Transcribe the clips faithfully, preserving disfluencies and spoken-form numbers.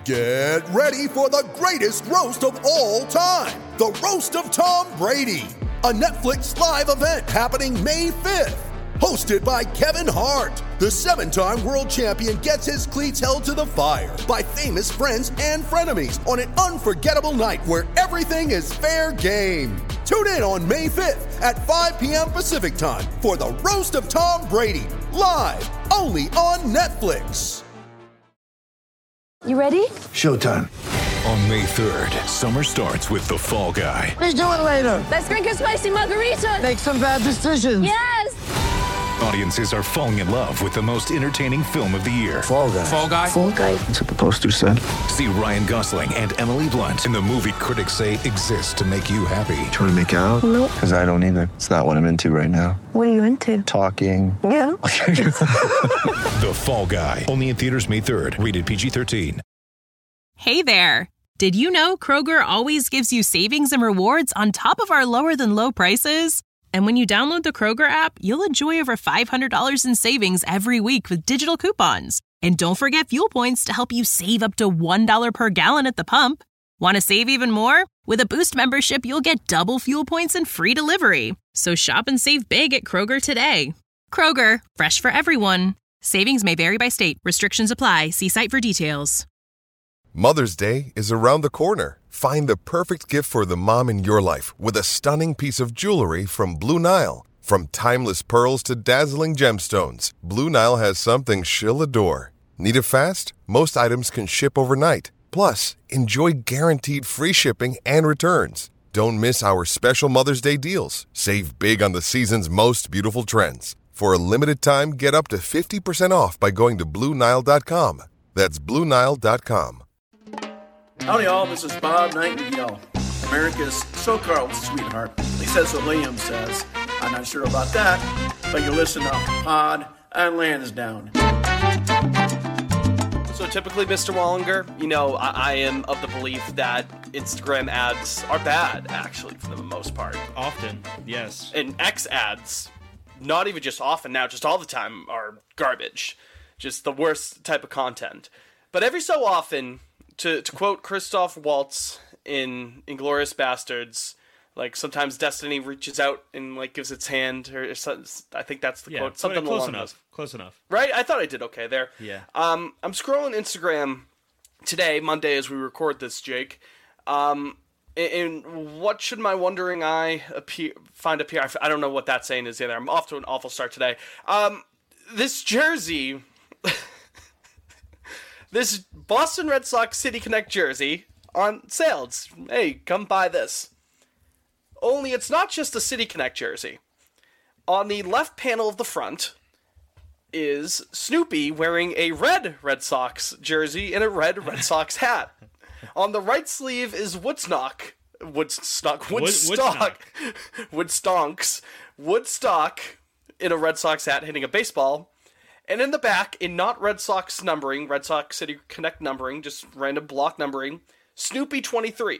Get ready for the greatest roast of all time, the Roast of Tom Brady, a Netflix live event happening May fifth. Hosted by Kevin Hart, the seven-time world champion gets his cleats held to the fire by famous friends and frenemies on an unforgettable night where everything is fair game. Tune in on May fifth at five p.m. Pacific time for the Roast of Tom Brady, live only on Netflix. You ready? Showtime. On May third, summer starts with The Fall Guy. Let's do it later. Let's drink a spicy margarita. Make some bad decisions. Yes! Audiences are falling in love with the most entertaining film of the year. Fall Guy. Fall Guy? Fall Guy. That's what the poster said. See Ryan Gosling and Emily Blunt in the movie critics say exists to make you happy. Trying to make it out? Nope. Because I don't either. It's not what I'm into right now. What are you into? Talking. Yeah. The Fall Guy. Only in theaters May third. Rated P G thirteen. Hey there. Did you know Kroger always gives you savings and rewards on top of our lower than low prices? And when you download the Kroger app, you'll enjoy over five hundred dollars in savings every week with digital coupons. And don't forget fuel points to help you save up to one dollar per gallon at the pump. Want to save even more? With a Boost membership, you'll get double fuel points and free delivery. So shop and save big at Kroger today. Kroger, fresh for everyone. Savings may vary by state. Restrictions apply. See site for details. Mother's Day is around the corner. Find the perfect gift for the mom in your life with a stunning piece of jewelry from Blue Nile. From timeless pearls to dazzling gemstones, Blue Nile has something she'll adore. Need it fast? Most items can ship overnight. Plus, enjoy guaranteed free shipping and returns. Don't miss our special Mother's Day deals. Save big on the season's most beautiful trends. For a limited time, get up to fifty percent off by going to Blue Nile dot com. That's Blue Nile dot com. Howdy all, this is Bob Nightingale, America's so-called sweetheart. At least that's what Liam says. I'm not sure about that, but you listen up, Pod and Lansdowne. So typically, Mister Wallinger, you know, I, I am of the belief that Instagram ads are bad, actually, for the most part. Often, yes. And X ads, not even just often now, just all the time, are garbage. Just the worst type of content. But every so often, to, to quote Christoph Waltz in Inglourious Bastards, like, sometimes destiny reaches out and, like, gives its hand, or, or I think that's the yeah, quote. Something close along enough. those. Close enough. Right? I thought I did okay there. Yeah. Um, I'm scrolling Instagram today, Monday, as we record this, Jake. Um, and, and what should my wondering eye appear, find appear? I, I don't know what that saying is either. I'm off to an awful start today. Um, this jersey, this Boston Red Sox City Connect jersey on sale. It's, hey, come buy this. Only it's not just a City Connect jersey. On the left panel of the front is Snoopy wearing a red Red Sox jersey and a red Red Sox hat. On the right sleeve is Woodstock, Woodstock, Woodstock, Woodstonks, Woodstock in a Red Sox hat hitting a baseball. And in the back, in not Red Sox numbering, Red Sox City Connect numbering, just random block numbering, Snoopy twenty-three.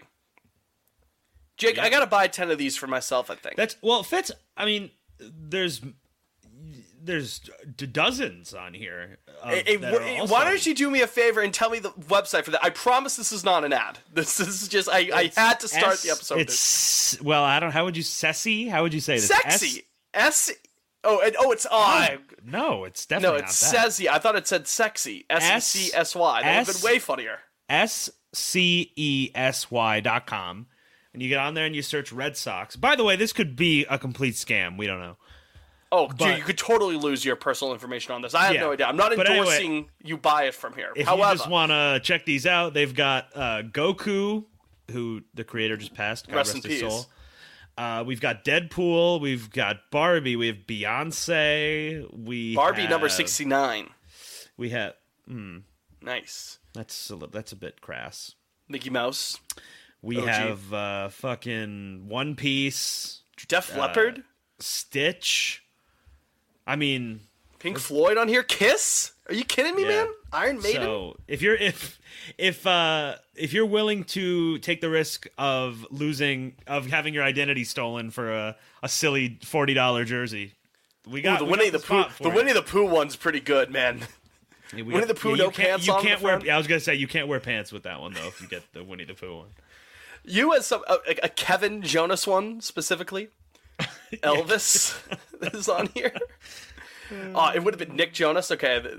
Jake, yeah. I gotta buy ten of these for myself, I think. That's well, it fits. I mean, there's there's d- dozens on here. Hey, hey, also... Why don't you do me a favor and tell me the website for that? I promise this is not an ad. This, this is just I, I had to start S- the episode. It's well, I don't. How would you sexy? How would you say this? Sexy. S. S- oh, and, oh, it's oh, no, no, it's definitely no, it's not that. Sezzy. I thought it said sexy. S E C S Y. That would have been way funnier. S C E S Y dot com. And you get on there and you search Red Sox. By the way, this could be a complete scam. We don't know. Oh, but, dude, you could totally lose your personal information on this. I have yeah. no idea. I'm not endorsing anyway, you buy it from here. If However, you just want to check these out, they've got uh, Goku, who the creator just passed. God rest, rest in his peace. soul. Uh, we've got Deadpool. We've got Barbie. We have Beyonce. We Barbie have, number sixty-nine. We have. Hmm, nice. That's a, that's a bit crass. Mickey Mouse. We O G. have uh, fucking One Piece. Def uh, Leppard. Stitch. I mean, Pink Floyd on here. Kiss? Are you kidding me, yeah. man? Iron Maiden. So if you're if if uh, if you're willing to take the risk of losing of having your identity stolen for a, a silly forty dollar jersey, we got Ooh, the we Winnie got the Pooh. The it. Winnie the Pooh one's pretty good, man. Yeah, we Winnie got- the Pooh, yeah, no you can't, pants you on can't the wear. front. Yeah, I was gonna say you can't wear pants with that one though. If you get the Winnie the Pooh one. You as some a, a Kevin Jonas one specifically. Elvis is on here. Oh, it would have been Nick Jonas. Okay. the-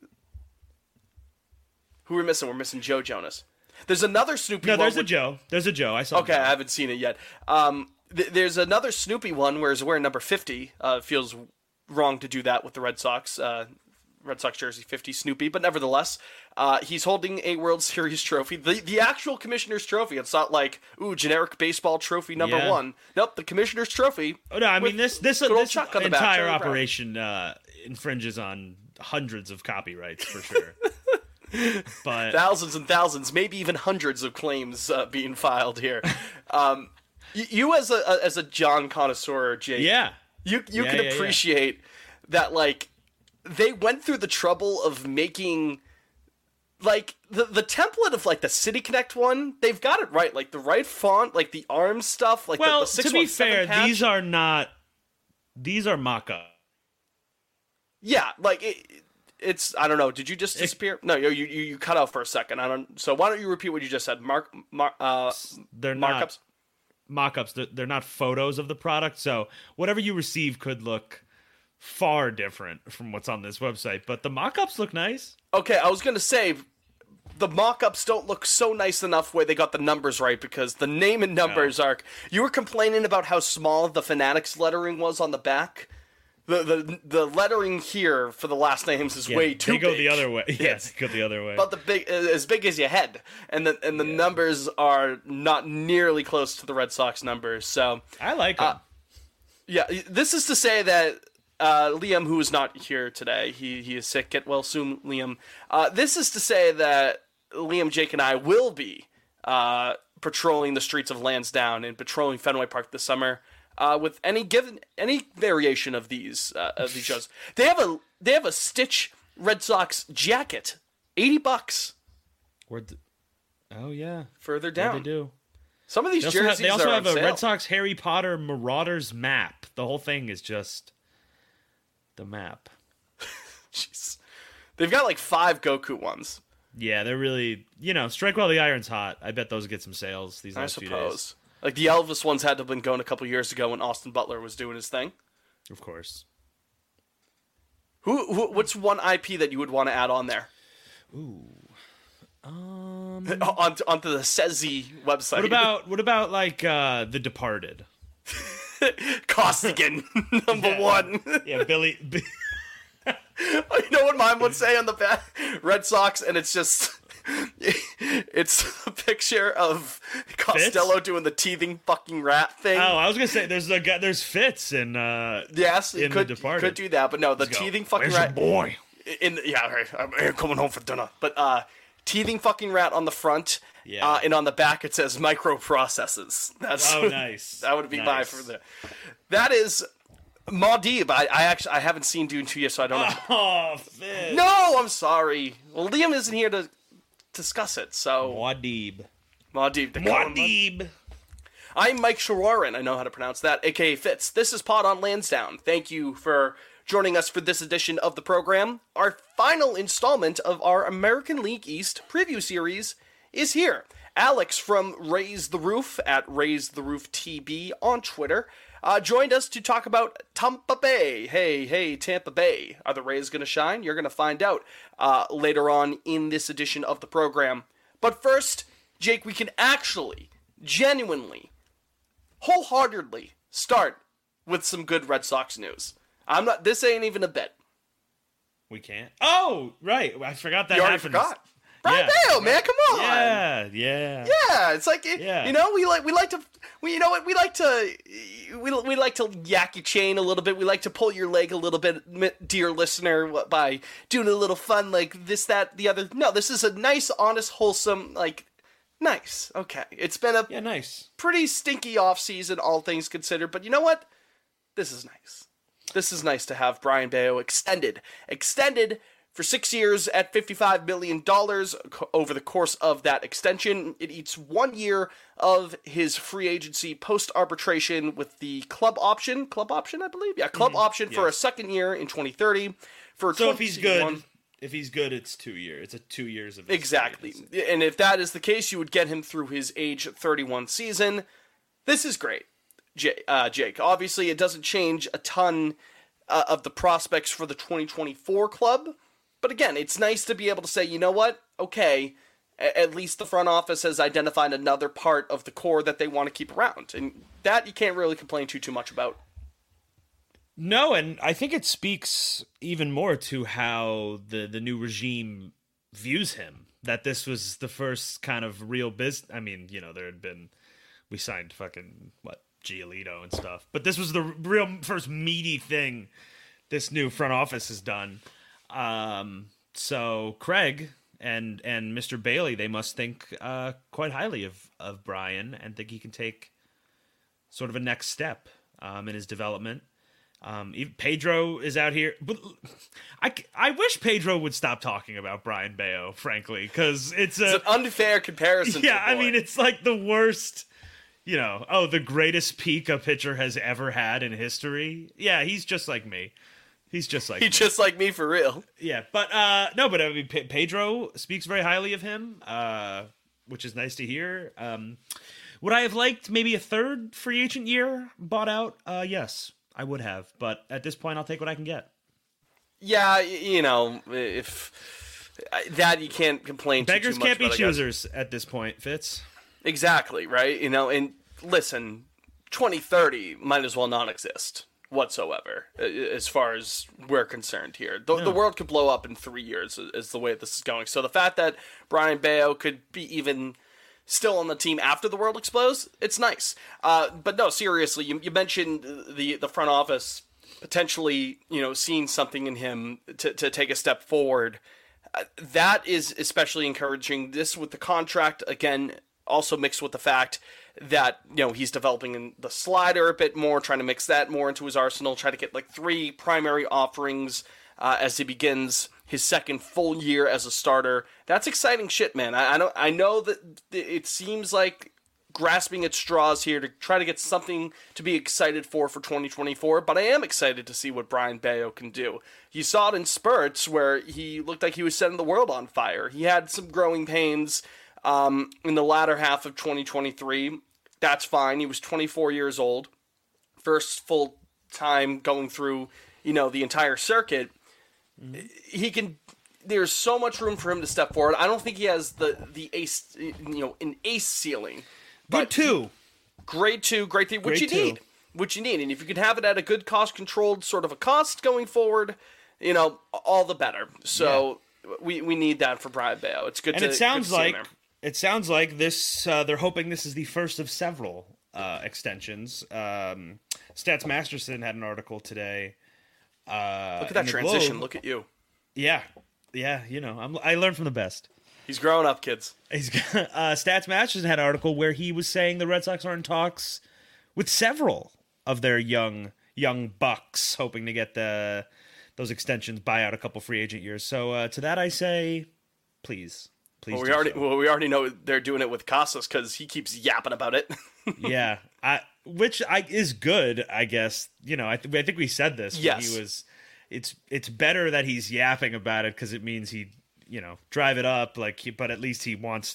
Who we're missing? We're missing Joe Jonas. There's another Snoopy No, one. there's a with- Joe. There's a Joe. I saw. Okay, Joe. I haven't seen it yet. Um, th- there's another Snoopy one where he's wearing number fifty. Uh, feels wrong to do that with the Red Sox. Uh, Red Sox jersey fifty Snoopy, but nevertheless, uh, he's holding a World Series trophy, the the actual Commissioner's Trophy. It's not like ooh generic baseball trophy number Yeah. one. Nope, the Commissioner's Trophy. Oh no, I with mean this this, good old this Chuck on the back, entire Charlie Brown. operation uh, infringes on hundreds of copyrights for sure. But Thousands and thousands, maybe even hundreds of claims uh, being filed here. Um, y- you as a, a as a John connoisseur, Jake, yeah, you you Yeah, can yeah, yeah. appreciate that like they went through the trouble of making like the the template of like the City Connect one. They've got it right, like the right font, like the arm stuff, like well, the, the to be fair, patch. these are not. These are mock-up. Yeah, like it, it's I don't know. Did you just disappear? No, you, you you cut out for a second. I don't. So why don't you repeat what you just said? Mark, mark uh, They're markups. not mock-ups. They're, they're not photos of the product. So whatever you receive could look far different from what's on this website. But the mock-ups look nice. Okay, I was gonna say the mock-ups don't look so nice enough where they got the numbers right because the name and numbers No. are. You were complaining about how small the Fanatics lettering was on the back. The the the lettering here for the last names is Yeah, way too they go big. the other way. Yeah, Yes. they go the other way. About the big, as big as your head, and the and the numbers are not nearly close to the Red Sox numbers. So I like them. Uh, yeah, this is to say that uh, Liam, who is not here today, he he is sick. Get well soon, Liam. Uh, this is to say that Liam, Jake, and I will be uh, patrolling the streets of Lansdowne and patrolling Fenway Park this summer. Uh, with any given any variation of these uh, of these shows, they have a they have a Stitch Red Sox jacket, eighty bucks. Where the, oh yeah, Further yeah, down. they do. Some of these They also jerseys have, they also are have on a sale. Red Sox Harry Potter Marauders map. The whole thing is just the map. Jeez. They've got like five Goku ones. Yeah, they're really, you know, strike while the iron's hot. I bet those get some sales these I last few days. suppose. Like the Elvis ones had to have been going a couple years ago when Austin Butler was doing his thing. Of course. Who, who what's one I P that you would want to add on there? Ooh. Um. onto, onto the Sezi website. What about what about like uh The Departed? Costigan, number one. Yeah, Billy. B- You know what mine would say on the back? Red Sox, and it's just it's a picture of Costello Fitz? doing the teething fucking rat thing. oh, I was gonna say there's a guy, there's Fitz in uh yes, you in could, The you Departed. could do that, but no, the Let's go. teething fucking Where's rat. your boy? In the, yeah, right, I'm coming home for dinner. But uh, teething fucking rat on the front, Yeah. uh, and on the back it says microprocesses. That's Oh, nice. that would be my Nice. for the. That is Maudib. I, I actually I haven't seen Dune two yet, so I don't know. Oh, Fitz. No, I'm sorry. Well, Liam isn't here to discuss it, so Muad'Dib. Maudib. they call him Maud- Muad'Dib. I'm Mike Shawarin. I know how to pronounce that, aka Fitz. This is Pod on Lansdowne. Thank you for joining us for this edition of the program. Our final installment of our American League East preview series is here. Alex from Raise the Roof at Raise the Roof T B on Twitter uh, joined us to talk about Tampa Bay. Hey, hey, Tampa Bay. Are the Rays going to shine? You're going to find out uh, later on in this edition of the program. But first, Jake, we can actually, genuinely, wholeheartedly start with some good Red Sox news. I'm not. This ain't even a bit. We can't. Oh, right. I forgot that You already happens. forgot. Brian Yeah. Bale, man, come on. Yeah, yeah. Yeah, it's like it, Yeah. you know we like we like to we you know what we like to we we like to yak your chain a little bit. We like to pull your leg a little bit, mi- dear listener, by doing a little fun like this, that, the other. No, this is a nice, honest, wholesome, like nice. Okay, it's been a Yeah, nice. pretty stinky off season, all things considered. But you know what? This is nice. This is nice to have Brian Bayo extended, extended for six years at fifty-five million dollars over the course of that extension. It eats one year of his free agency post-arbitration with the club option. Club option, I believe? Yeah, club option for a second year in twenty thirty. For So if he's twenty-one good, if he's good, it's two years. It's a two years of his exactly. trade. And if that is the case, you would get him through his age thirty-one season. This is great, J- uh, Jake. Obviously, it doesn't change a ton uh, of the prospects for the twenty twenty-four club. But again, it's nice to be able to say, you know what? Okay, a- at least the front office has identified another part of the core that they want to keep around. And that you can't really complain too, too much about. No, and I think it speaks even more to how the, the new regime views him. That this was the first kind of real business. I mean, you know, there had been, we signed fucking, what, Giolito and stuff. But this was the real first meaty thing this new front office has done. Um, so Craig and and Mister Bailey, they must think uh, quite highly of, of Brian and think he can take sort of a next step um, in his development. Um, even Pedro is out here, but I, I wish Pedro would stop talking about Brian Bayo, frankly, because it's, it's an unfair comparison. Yeah, to the boy. I mean, it's like the worst, you know, oh, the greatest peak a pitcher has ever had in history. Yeah, he's just like me. He's just like he's me. just like me for real. Yeah, but uh, no, but I mean, P- Pedro speaks very highly of him, uh, which is nice to hear. Um, would I have liked maybe a third free agent year bought out? Uh, yes. I would have, but at this point, I'll take what I can get. Yeah, you know, if that you can't complain too, Beggars too much can't be about, I guess. choosers at this point, Fitz. Exactly, right? You know, and listen, twenty thirty might as well not exist whatsoever, as far as we're concerned here. The, No. the world could blow up in three years, is the way this is going. So the fact that Brian Bayo could be even still on the team after the world explodes, it's nice. Uh, but no, seriously, you, you mentioned the the front office potentially, you know, seeing something in him to, to take a step forward. Uh, that is especially encouraging. This with the contract, again, also mixed with the fact that, you know, he's developing in the slider a bit more, trying to mix that more into his arsenal, try to get like three primary offerings uh, as he begins his second full year as a starter. That's exciting shit, man. I, I know I know that it seems like grasping at straws here to try to get something to be excited for for twenty twenty-four, but I am excited to see what Brian Bayo can do. You saw it in spurts where he looked like he was setting the world on fire. He had some growing pains um, in the latter half of twenty twenty-three. That's fine. He was twenty-four years old. First full time going through, you know, the entire circuit. He can. There's so much room for him to step forward. I don't think he has the the ace, you know, an ace ceiling. Good two, grade two, grade three, which Grade you two. need, which you need, and if you can have it at a good cost controlled sort of a cost going forward, you know, all the better. So we we need that for Brian Bayo. It's good. And to, it sounds good to see him like there. it sounds like this. Uh, they're hoping this is the first of several uh, extensions. Um, Stats Masterson had an article today. Uh, Look at that in the transition. Globe. Look at you. Yeah, yeah. You know, I'm, I learned from the best. He's growing up, kids. He's uh, Stats Masterson had an article where he was saying the Red Sox are in talks with several of their young young bucks, hoping to get the those extensions, buy out a couple free agent years. So uh, to that I say, please, please. Well, we do already so. well, we already know they're doing it with Casas because he keeps yapping about it. Yeah, I, which I is good, I guess. You know, I, th- I think we said this. when Yes. he was. It's it's better that he's yapping about it because it means he, you know, drive it up. Like, he, but at least he wants.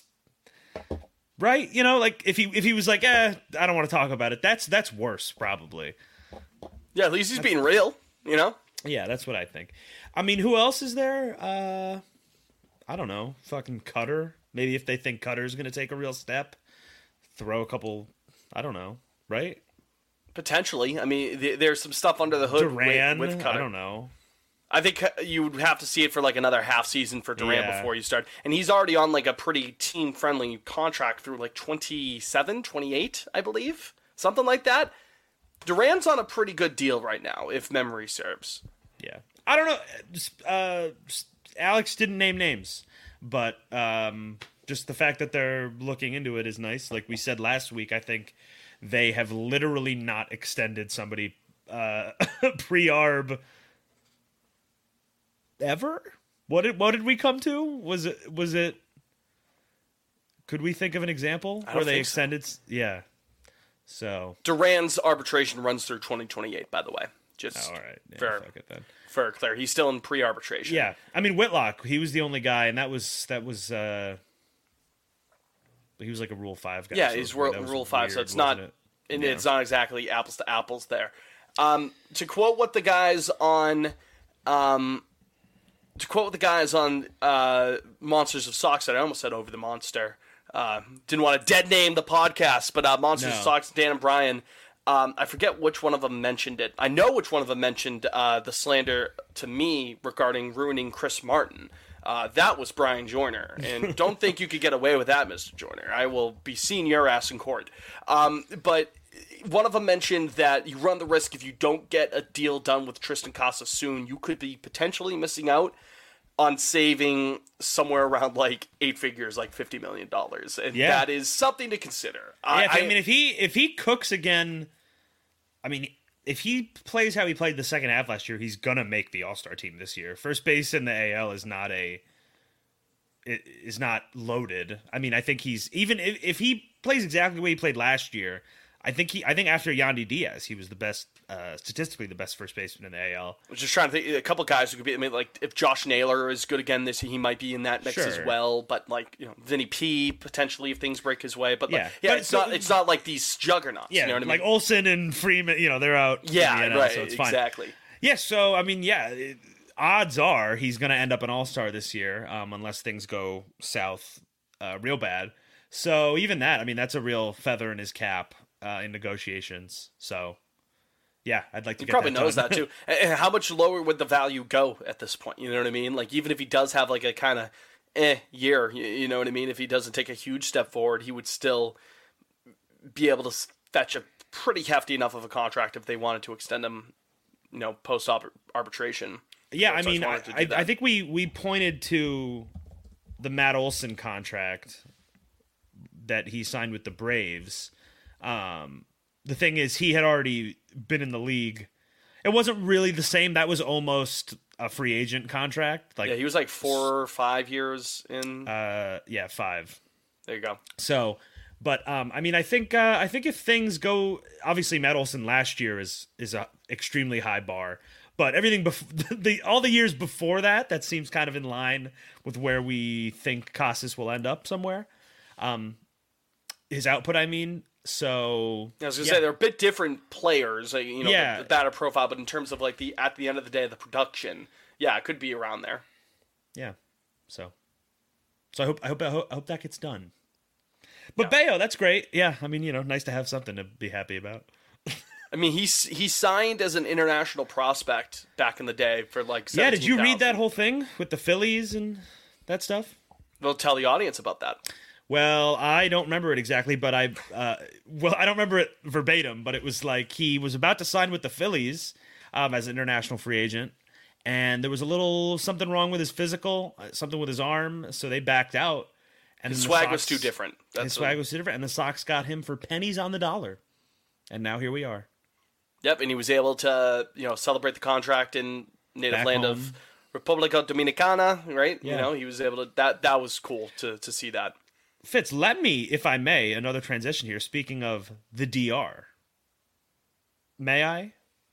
Right, you know, like if he if he was like, eh, I don't want to talk about it. That's that's worse, probably. Yeah, at least he's being real. You know. Yeah, that's what I think. I mean, who else is there? Uh, I don't know. Fucking Cutter. Maybe if they think Cutter's going to take a real step, throw a couple. I don't know. Right? Potentially. I mean, th- there's some stuff under the hood Duran. with, with Cutter. I don't know. I think you would have to see it for like another half season for Durant Yeah. before you start. And he's already on like a pretty team-friendly contract through like twenty-seven, twenty-eight, I believe. Something like that. Durant's on a pretty good deal right now, if memory serves. Yeah. I don't know. Just, Uh, just- Alex didn't name names, but um, just the fact that they're looking into it is nice. Like we said last week, I think they have literally not extended somebody uh, pre-arb ever. What did what did we come to? Was it was it? Could we think of an example I don't where they think so. extended? s- Yeah. So Durant's arbitration runs through twenty twenty-eight, by the way. Just Oh, all right. Yeah, for, fuck it then. for clear. He's still in pre-arbitration. Yeah. I mean, Whitlock, he was the only guy, and that was, that was, uh, he was like a Rule five guy. Yeah, so he's that Rule, was Rule five, so weird, it's not, wasn't it? and Yeah. it's not exactly apples to apples there. Um, to quote what the guys on, um, to quote what the guys on uh, Monsters of Sock said, I almost said Over the Monster. Uh, didn't want to dead name the podcast, but uh, Monsters No. of Socks, Dan and Brian. Um, I forget which one of them mentioned it. I know which one of them mentioned uh, the slander to me regarding ruining Chris Martin. Uh, that was Brian Joyner, and don't think you could get away with that, Mister Joyner. I will be seeing your ass in court. Um, but one of them mentioned that you run the risk if you don't get a deal done with Tristan Casas soon, you could be potentially missing out on saving somewhere around like eight figures, like fifty million dollars, and Yeah. that is something to consider. Yeah, I, if, I mean, if he if he cooks again, I mean, if he plays how he played the second half last year, he's gonna make the All-Star team this year. First base in the A L is not a it is not loaded. I mean, I think he's even if, if he plays exactly the way he played last year. I think he. I think after Yandy Diaz, he was the best, uh, statistically the best first baseman in the A L. I was just trying to think a couple guys who could be. I mean, like if Josh Naylor is good again this, he might be in that mix Sure. as well. But like you know, Vinny P potentially if things break his way. But like, Yeah. yeah, But it's so- not. It's not like these juggernauts. Yeah, you know what I mean? like Olsen and Freeman. You know, they're out. yeah, in the N L, right. So it's fine. Exactly. Yeah, so I mean, yeah, it, odds are he's going to end up an All-Star this year, um, unless things go south uh, real bad. So even that, I mean, that's a real feather in his cap uh, in negotiations. So yeah, I'd like to. He get probably that knows done. that too. And how much lower would the value go at this point? You know what I mean? Like even if he does have like a kind of eh year, you, you know what I mean? If he doesn't take a huge step forward, he would still be able to fetch a pretty hefty enough of a contract if they wanted to extend him. You know, post arbitration. Yeah, I So mean, I, wanted to do I, that. I think we we pointed to the Matt Olson contract that he signed with the Braves. Um, the thing is, he had already been in the league. It wasn't really the same. That was almost a free agent contract. Like, yeah, he was like four or five years in. uh, yeah, five. There you go. So, but um, I mean, I think uh, I think if things go, obviously, Matt Olson last year is is a extremely high bar. But everything before the all the years before that, that seems kind of in line with where we think Casas will end up somewhere. Um, his output, I mean. So I was gonna yeah. say they're a bit different players, like, you know, Yeah. the, the batter profile, but in terms of like the at the end of the day, the production, yeah, it could be around there. Yeah. So, so I hope I hope I hope, I hope that gets done. But yeah. Bayo, that's great. Yeah, I mean, you know, nice to have something to be happy about. I mean, he's he signed as an international prospect back in the day for like Yeah, did you read that seventeen thousand. whole thing with the Phillies and that stuff? We'll tell the audience about that. Well, I don't remember it exactly, but I uh, well, I don't remember it verbatim, but it was like he was about to sign with the Phillies um, as an international free agent, and there was a little something wrong with his physical, uh, something with his arm, so they backed out. And His then the swag was Sox- too different. That's his swag a- was too different, and the Sox got him for pennies on the dollar, and now here we are. Yep, and he was able to, you know, celebrate the contract in native Back land home. of Republica Dominicana, right? Yeah. You know, he was able to. That that was cool to to see that. Fitz, let me, if I may, another transition here. Speaking of the D R, may I?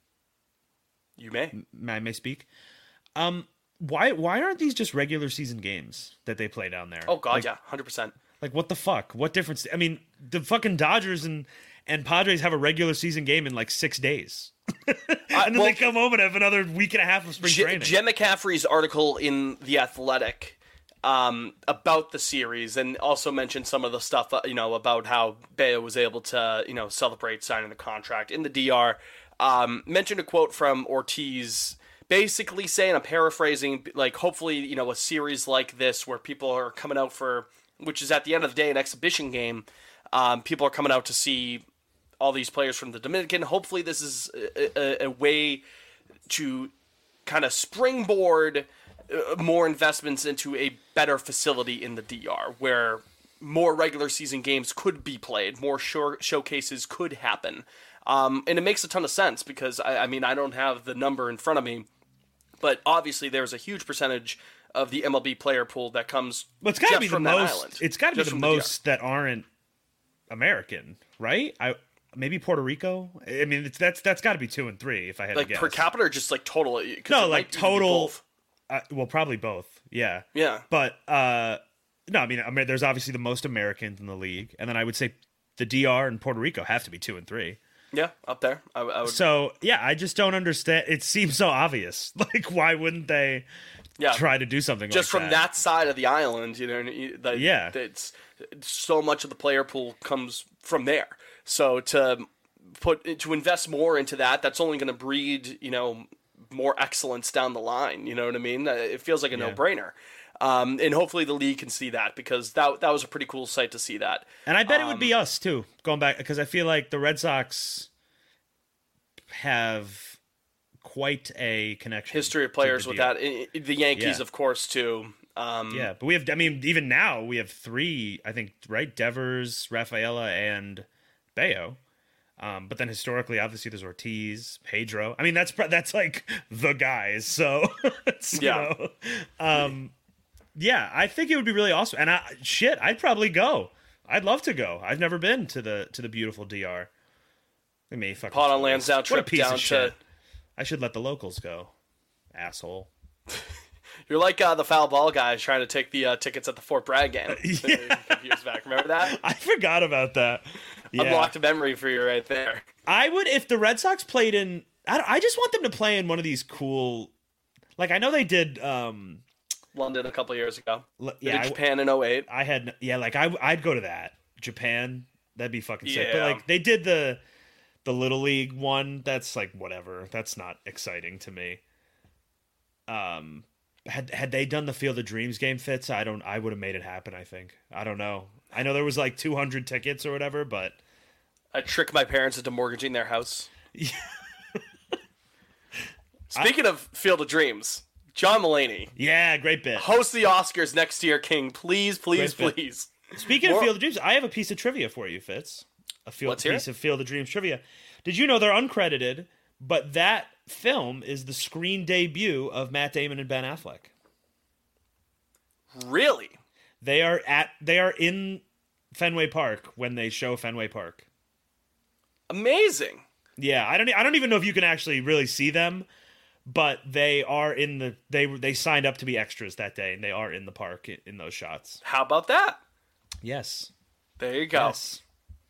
You may. May I may speak? Um, why why aren't these just regular season games that they play down there? Oh God, Like- yeah, hundred percent. Like, what the fuck? What difference? I mean, the fucking Dodgers and, and Padres have a regular season game in like six days. and then well- they come home and have another week and a half of spring J- training. Jem McCaffrey's article in The Athletic um, about the series, and also mentioned some of the stuff, uh, you know, about how Bayo was able to, you know, celebrate signing the contract in the D R. Um, mentioned a quote from Ortiz, basically saying, I'm paraphrasing, like, hopefully, you know, a series like this where people are coming out for, which is at the end of the day an exhibition game, um, people are coming out to see all these players from the Dominican. Hopefully this is a, a, a way to kind of springboard uh, more investments into a better facility in the D R, where more regular season games could be played, more show- showcases could happen. Um, and it makes a ton of sense because, I, I mean, I don't have the number in front of me, but obviously there's a huge percentage of the M L B player pool that comes But it's got to just be the from that most. island, It's got to be just the from the D R. most that aren't American, right? I maybe Puerto Rico. I mean, it's, that's that's got to be two and three if I had like to guess. per capita, or just like total. No, like total. Uh, well, probably both. Yeah. Yeah. But uh, no, I mean, I mean, there's obviously the most Americans in the league, and then I would say the D R and Puerto Rico have to be two and three. Yeah, up there. I, I would. So yeah, I just don't understand. It seems so obvious. Like, why wouldn't they? Yeah. Try to do something just like from that. that side of the island, you know. The, yeah. It's so much of the player pool comes from there. So to put to invest more into that, that's only going to breed, you know, more excellence down the line. You know what I mean? It feels like a yeah. no-brainer. Um, and hopefully the league can see that, because that that was a pretty cool sight to see that. And I bet um, it would be us too, going back, because I feel like the Red Sox have quite a connection. History of players with that. The Yankees, yeah. of course, too. Um, yeah, but we have, I mean, even now we have three, I think, right? Devers, Rafaela, and Bayo. Um, but then historically, obviously, there's Ortiz, Pedro. I mean, that's that's like the guys. So, it's, yeah. You know, um, yeah, I think it would be really awesome. And I, shit, I'd probably go. I'd love to go. I've never been to the to the beautiful D R. I mean, fucking Pot on Lansdowne trip what a piece down of shit. to. I should let the locals go, asshole. You're like uh, the foul ball guys trying to take the uh, tickets at the Fort Bragg game yeah. a few years back. Remember that? I forgot about that. Yeah. Unlocked a memory for you right there. I would, if the Red Sox played in, I, I just want them to play in one of these cool, like I know they did um, London a couple years ago. L- they yeah, did Japan I, in oh eight. I had, yeah, like I, I'd go to that. Japan, that'd be fucking sick. Yeah. But like they did the, the Little League one. That's like whatever. That's not exciting to me. Um, had had they done the Field of Dreams game, Fitz, I don't. I would have made it happen. I think. I don't know. I know there was like two hundred tickets or whatever, but I tricked my parents into mortgaging their house. Speaking I, of Field of Dreams, John Mulaney. Yeah, great bit. Host the Oscars next year, King. Please, please, great please. Bit. Speaking More... of Field of Dreams, I have a piece of trivia for you, Fitz. A field, Let's piece hear it. of Field of Dreams trivia. Did you know they're uncredited, but that film is the screen debut of Matt Damon and Ben Affleck? Really? They are at they are in Fenway Park when they show Fenway Park. Amazing. Yeah, I don't I don't even know if you can actually really see them, but they are in the they they signed up to be extras that day, and they are in the park in, in those shots. How about that? Yes. There you go. Yes.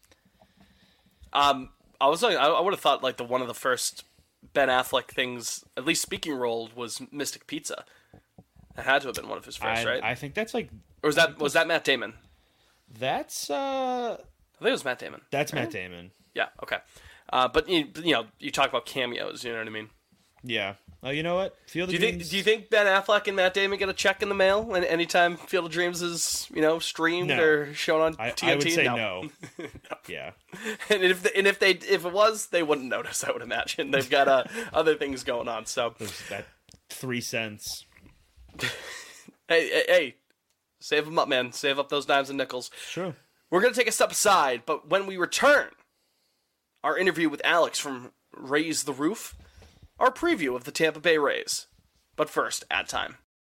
Um, I was I, I would have thought like the one of the first Ben Affleck things, at least speaking role, was Mystic Pizza. It had to have been one of his first, I, right? I think that's like. Or was that was that Matt Damon? That's uh. I think it was Matt Damon. That's right? Matt Damon. Yeah. Okay. Uh, but you, you know, you talk about cameos. You know what I mean? Yeah. Oh, you know what? Field of do you Dreams. think? Do you think Ben Affleck and Matt Damon get a check in the mail when anytime Field of Dreams is, you know, streamed no. or shown on I, T N T? I would say no. no. no. Yeah. And if the, and if they if it was, they wouldn't notice. I would imagine they've got uh, other things going on. So there's that three cents. hey, hey, hey, save them up, man. Save up those dimes and nickels. Sure. We're gonna take a step aside, but when we return, our interview with Alex from Raise the Roof, our preview of the Tampa Bay Rays. But first, ad time.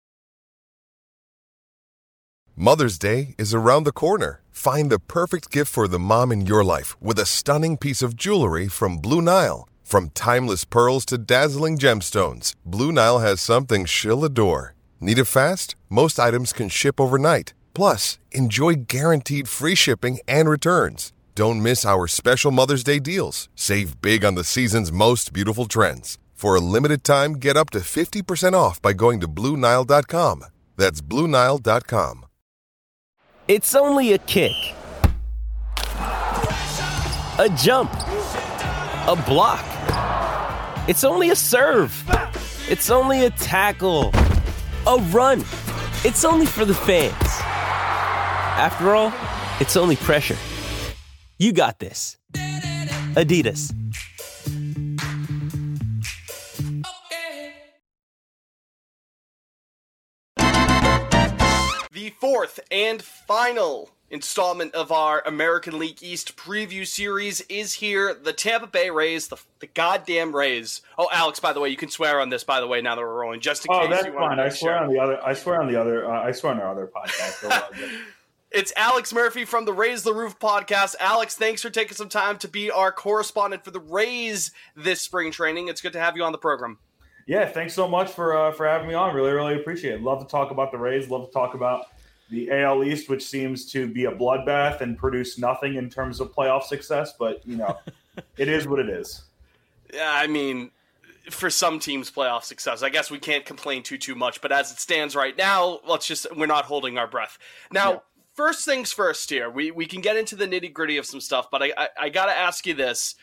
Mother's Day is around the corner. Find the perfect gift for the mom in your life with a stunning piece of jewelry from Blue Nile. From timeless pearls to dazzling gemstones, Blue Nile has something she'll adore. Need it fast? Most items can ship overnight. Plus, enjoy guaranteed free shipping and returns. Don't miss our special Mother's Day deals. Save big on the season's most beautiful trends. For a limited time, get up to fifty percent off by going to Blue Nile dot com. That's Blue Nile dot com. It's only a kick, a jump, a block. It's only a serve. It's only a tackle, a run. It's only for the fans. After all, it's only pressure. You got this. Adidas. The fourth and final installment of our American League East preview series is here. The Tampa Bay Rays, the, the goddamn Rays. Oh, Alex, by the way, you can swear on this, by the way, now that we're rolling, just in oh, case that's you want fine. to I swear sure. on the other. I swear on the other. Uh, I swear on our other podcast. It's Alex Murphy from the Raise the Roof podcast. Alex, thanks for taking some time to be our correspondent for the Rays this spring training. It's good to have you on the program. Yeah, thanks so much for uh, for having me on. Really, really appreciate it. Love to talk about the Rays. Love to talk about the A L East, which seems to be a bloodbath and produce nothing in terms of playoff success. But, you know, it is what it is. Yeah, I mean, for some teams, playoff success. I guess we can't complain too, too much. But as it stands right now, let's just, we're not holding our breath. Now, yeah. First things first here. We we can get into the nitty-gritty of some stuff, but I, I, I got to ask you this.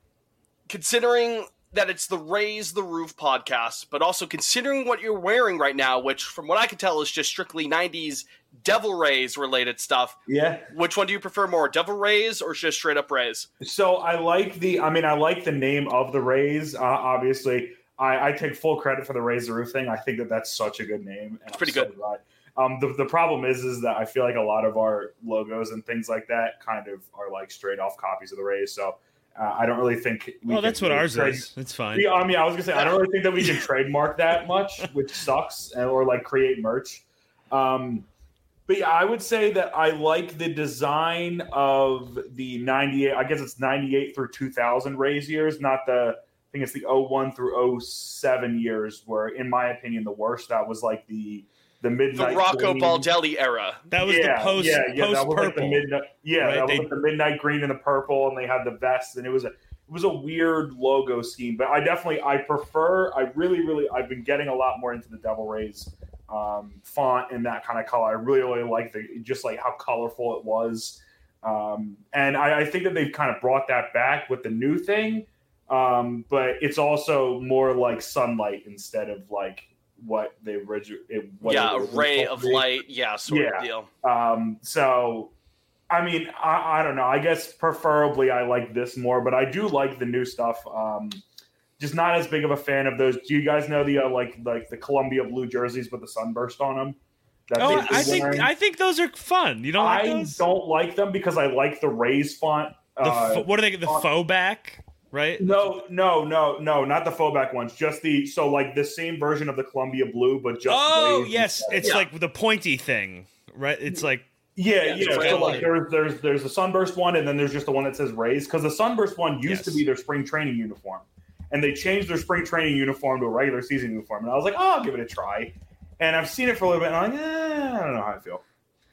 Considering that it's the Raise the Roof podcast, but also considering what you're wearing right now, which from what I can tell is just strictly nineties Devil Rays related stuff. Yeah. Which one do you prefer more, Devil Rays or just straight up Rays? So I like the, I mean, I like the name of the Rays. Uh, obviously, I, I take full credit for the Raise the Roof thing. I think that that's such a good name. And it's pretty I'm good. So glad. Um, the, the problem is, is that I feel like a lot of our logos and things like that kind of are like straight off copies of the Rays. So uh, I don't really think. We well, that's what really ours trade, is. It's fine. Yeah, I mean, I was gonna say I don't really think that we can trademark that much, which sucks, or like create merch. Um, but yeah, I would say that I like the design of the ninety-eight. I guess it's ninety-eight through two thousand Rays years, not the. I think it's the oh one through oh seven years, where, in my opinion, the worst. That was like the. The midnight, the Rocco green. Baldelli era. That was yeah, the post, yeah, yeah. post that was purple. Like the midnight, yeah, right? that was they, like the midnight green and the purple, and they had the vests, and it was a it was a weird logo scheme. But I definitely I prefer. I really, really, I've been getting a lot more into the Devil Rays um, font and that kind of color. I really, really like the just like how colorful it was, um, and I, I think that they've kind of brought that back with the new thing. Um, but it's also more like sunlight instead of like. What they originally, yeah, a ray of light, yeah, sort yeah. of deal. Um, so, I mean, I, I don't know. I guess preferably I like this more, but I do like the new stuff. Um, just not as big of a fan of those. Do you guys know the uh, like like the Columbia blue jerseys with the sunburst on them? That oh, I think wearing? I think those are fun. You don't like I those? don't like them because I like the Rays font. The uh, f- what are they? The font. Faux back. Right? No, no, no, no, not the faux back ones. Just the so like the same version of the Columbia blue, but just oh yes, instead. It's yeah. like the pointy thing, right? It's like yeah, yeah. yeah. So like there's there's there's a sunburst one, and then there's just the one that says Rays because the sunburst one used yes. to be their spring training uniform, and they changed their spring training uniform to a regular season uniform, and I was like, oh, I'll give it a try, and I've seen it for a little bit, and I'm like, eh, I don't know how I feel.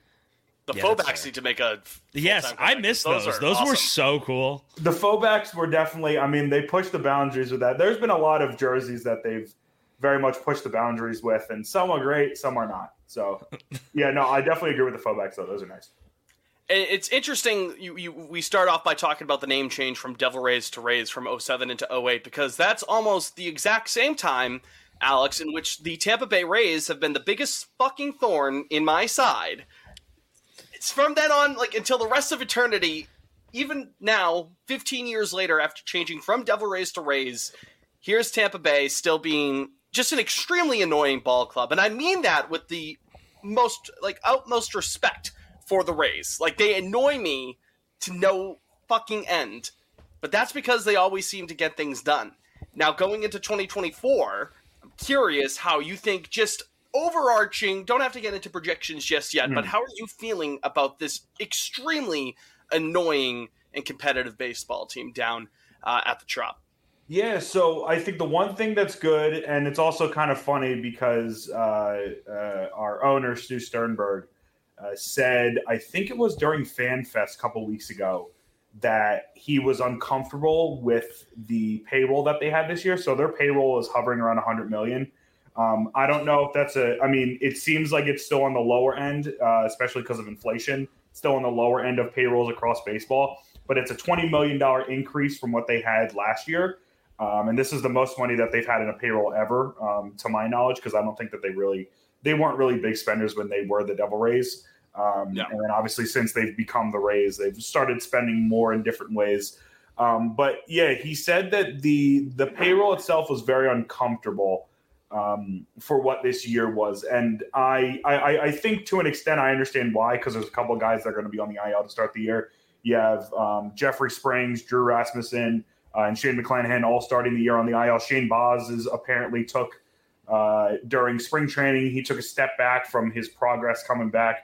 The yeah, faux backs need to make a yes. I missed those. Those, those awesome. Were so cool. The faux backs were definitely. I mean, they pushed the boundaries with that. There's been a lot of jerseys that they've very much pushed the boundaries with, and some are great, some are not. So, yeah, no, I definitely agree with the faux backs though. Those are nice. It's interesting. You, you we start off by talking about the name change from Devil Rays to Rays from oh seven into oh eight because that's almost the exact same time, Alex, in which the Tampa Bay Rays have been the biggest fucking thorn in my side. It's from then on, like, until the rest of eternity, even now, fifteen years later, after changing from Devil Rays to Rays, here's Tampa Bay still being just an extremely annoying ball club. And I mean that with the most, like, utmost respect for the Rays. Like, they annoy me to no fucking end. But that's because they always seem to get things done. Now, going into twenty twenty-four, I'm curious how you think just... overarching, don't have to get into projections just yet, mm. but how are you feeling about this extremely annoying and competitive baseball team down uh, at the Trop? Yeah, so I think the one thing that's good, and it's also kind of funny because uh, uh, our owner, Stu Sternberg, uh, said, I think it was during FanFest a couple weeks ago, that he was uncomfortable with the payroll that they had this year. So their payroll is hovering around one hundred million dollars. Um, I don't know if that's a – I mean, it seems like it's still on the lower end, uh, especially because of inflation, still on the lower end of payrolls across baseball. But it's a twenty million dollars increase from what they had last year. Um, and this is the most money that they've had in a payroll ever, um, to my knowledge, because I don't think that they really – they weren't really big spenders when they were the Devil Rays. Um, yeah. And then obviously since they've become the Rays, they've started spending more in different ways. Um, but, yeah, he said that the the payroll itself was very uncomfortable um, for what this year was. And I, I, I think to an extent I understand why, because there's a couple of guys that are going to be on the I L to start the year. You have um, Jeffrey Springs, Drew Rasmussen, uh, and Shane McClanahan all starting the year on the I L. Shane Baz is apparently took uh, during spring training, he took a step back from his progress coming back.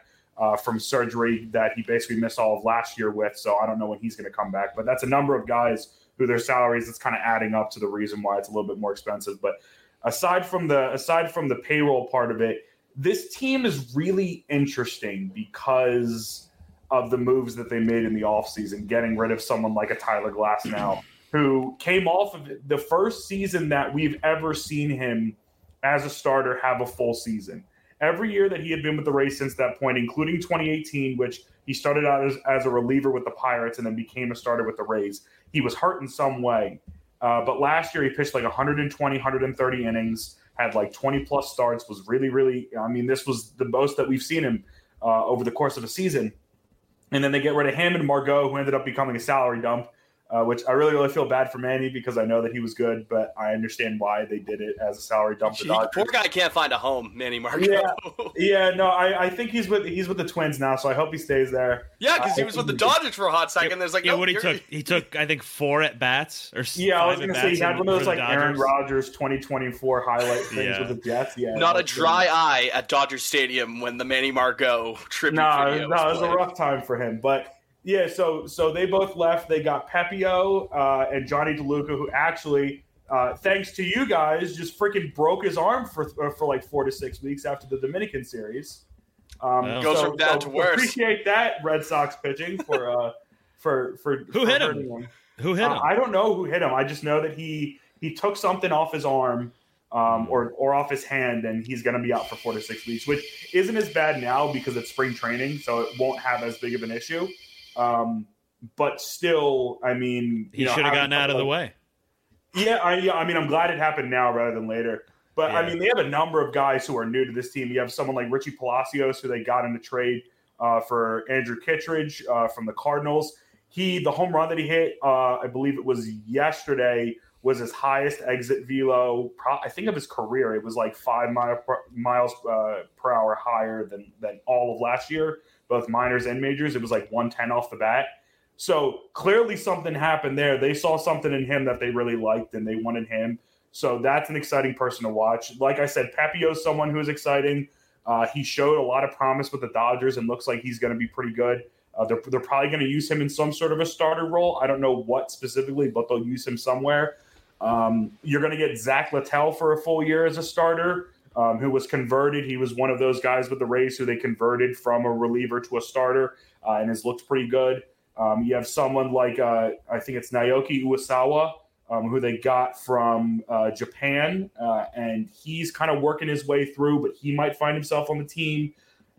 uh, from surgery that he basically missed all of last year with. So I don't know when he's going to come back. But that's a number of guys who their salaries, it's kind of adding up to the reason why it's a little bit more expensive. But aside from the aside from the payroll part of it, this team is really interesting because of the moves that they made in the offseason, getting rid of someone like a Tyler Glasnow, who came off of the first season that we've ever seen him as a starter have a full season. Every year that he had been with the Rays since that point, including twenty eighteen, which he started out as, as a reliever with the Pirates and then became a starter with the Rays, he was hurt in some way. Uh, but last year he pitched like one hundred twenty, one hundred thirty innings, had like twenty plus starts, was really, really, I mean, this was the most that we've seen him uh, over the course of a season. And then they get rid of him and Margot, who ended up becoming a salary dump, uh, which I really, really feel bad for Manny because I know that he was good, but I understand why they did it as a salary dump. Gee, poor guy can't find a home, Manny Margot. Yeah, yeah, no, I, I think he's with he's with the Twins now, so I hope he stays there. Yeah, because uh, he was with the Dodgers for a hot second. There's like, yeah, no, what he you're... took, he took, I think, four at bats or yeah, I was gonna say he had one of those like Dodgers. Aaron Rodgers twenty twenty-four highlight things yeah. with the Jets. Yeah, not a dry eye at Dodger Stadium when the Manny Margot tribute no, video no, was it was played. a rough time for him, but. Yeah, so so they both left. They got Pepio uh, and Johnny DeLuca, who actually, uh, thanks to you guys, just freaking broke his arm for for like four to six weeks after the Dominican series. Um, Well. Goes so, from bad so to worse. Appreciate that, Red Sox pitching for uh, for for Who for hit him? hurting him. Who hit him? Uh, I don't know who hit him. I just know that he he took something off his arm. Um, or or off his hand, and he's going to be out for four to six weeks, which isn't as bad now because it's spring training, so it won't have as big of an issue. Um, But still, I mean, He you know, should have gotten out of like, the way. Yeah, I, yeah, I mean, I'm glad it happened now rather than later. But Yeah. I mean, they have a number of guys who are new to this team. You have someone like Richie Palacios, who they got in the trade uh, for Andrew Kittredge uh, from the Cardinals. He, the home run that he hit, uh, I believe it was yesterday, was his highest exit velo, pro- I think, of his career. It was like five mile per, miles uh, per hour higher than than all of last year, both minors and majors. It was like one ten off the bat. So clearly something happened there. They saw something in him that they really liked, and they wanted him. So that's an exciting person to watch. Like I said, Pepio is someone who is exciting. Uh, he showed a lot of promise with the Dodgers and looks like he's going to be pretty good. Uh, they're, they're probably going to use him in some sort of a starter role. I don't know what specifically, but they'll use him somewhere. Um, you're going to get Zach Littell for a full year as a starter, um, who was converted. He was one of those guys with the Rays who they converted from a reliever to a starter uh, and has looked pretty good. Um, you have someone like, uh, I think it's Naoki Uesawa, um, who they got from uh, Japan, uh, and he's kind of working his way through, but he might find himself on the team.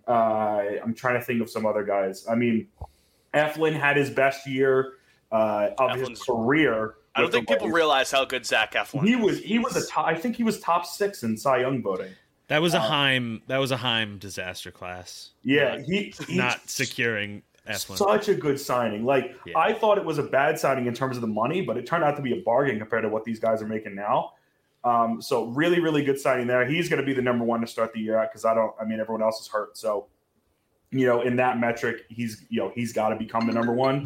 Uh, I'm trying to think of some other guys. I mean, Eflin had his best year uh, of Eflin's, his career. I don't think people Rays. realize how good Zach Eflin He is. was he was a top, I think he was top six in Cy Young voting. That was a Uh, Heim. That was a Heim disaster class. Yeah, not, he he's not securing Eflin. such a good signing. Like Yeah. I thought it was a bad signing in terms of the money, but it turned out to be a bargain compared to what these guys are making now. Um, so really, really good signing there. He's going to be the number one to start the year out because I don't. I mean, everyone else is hurt. So, you know, in that metric, he's you know he's got to become the number one.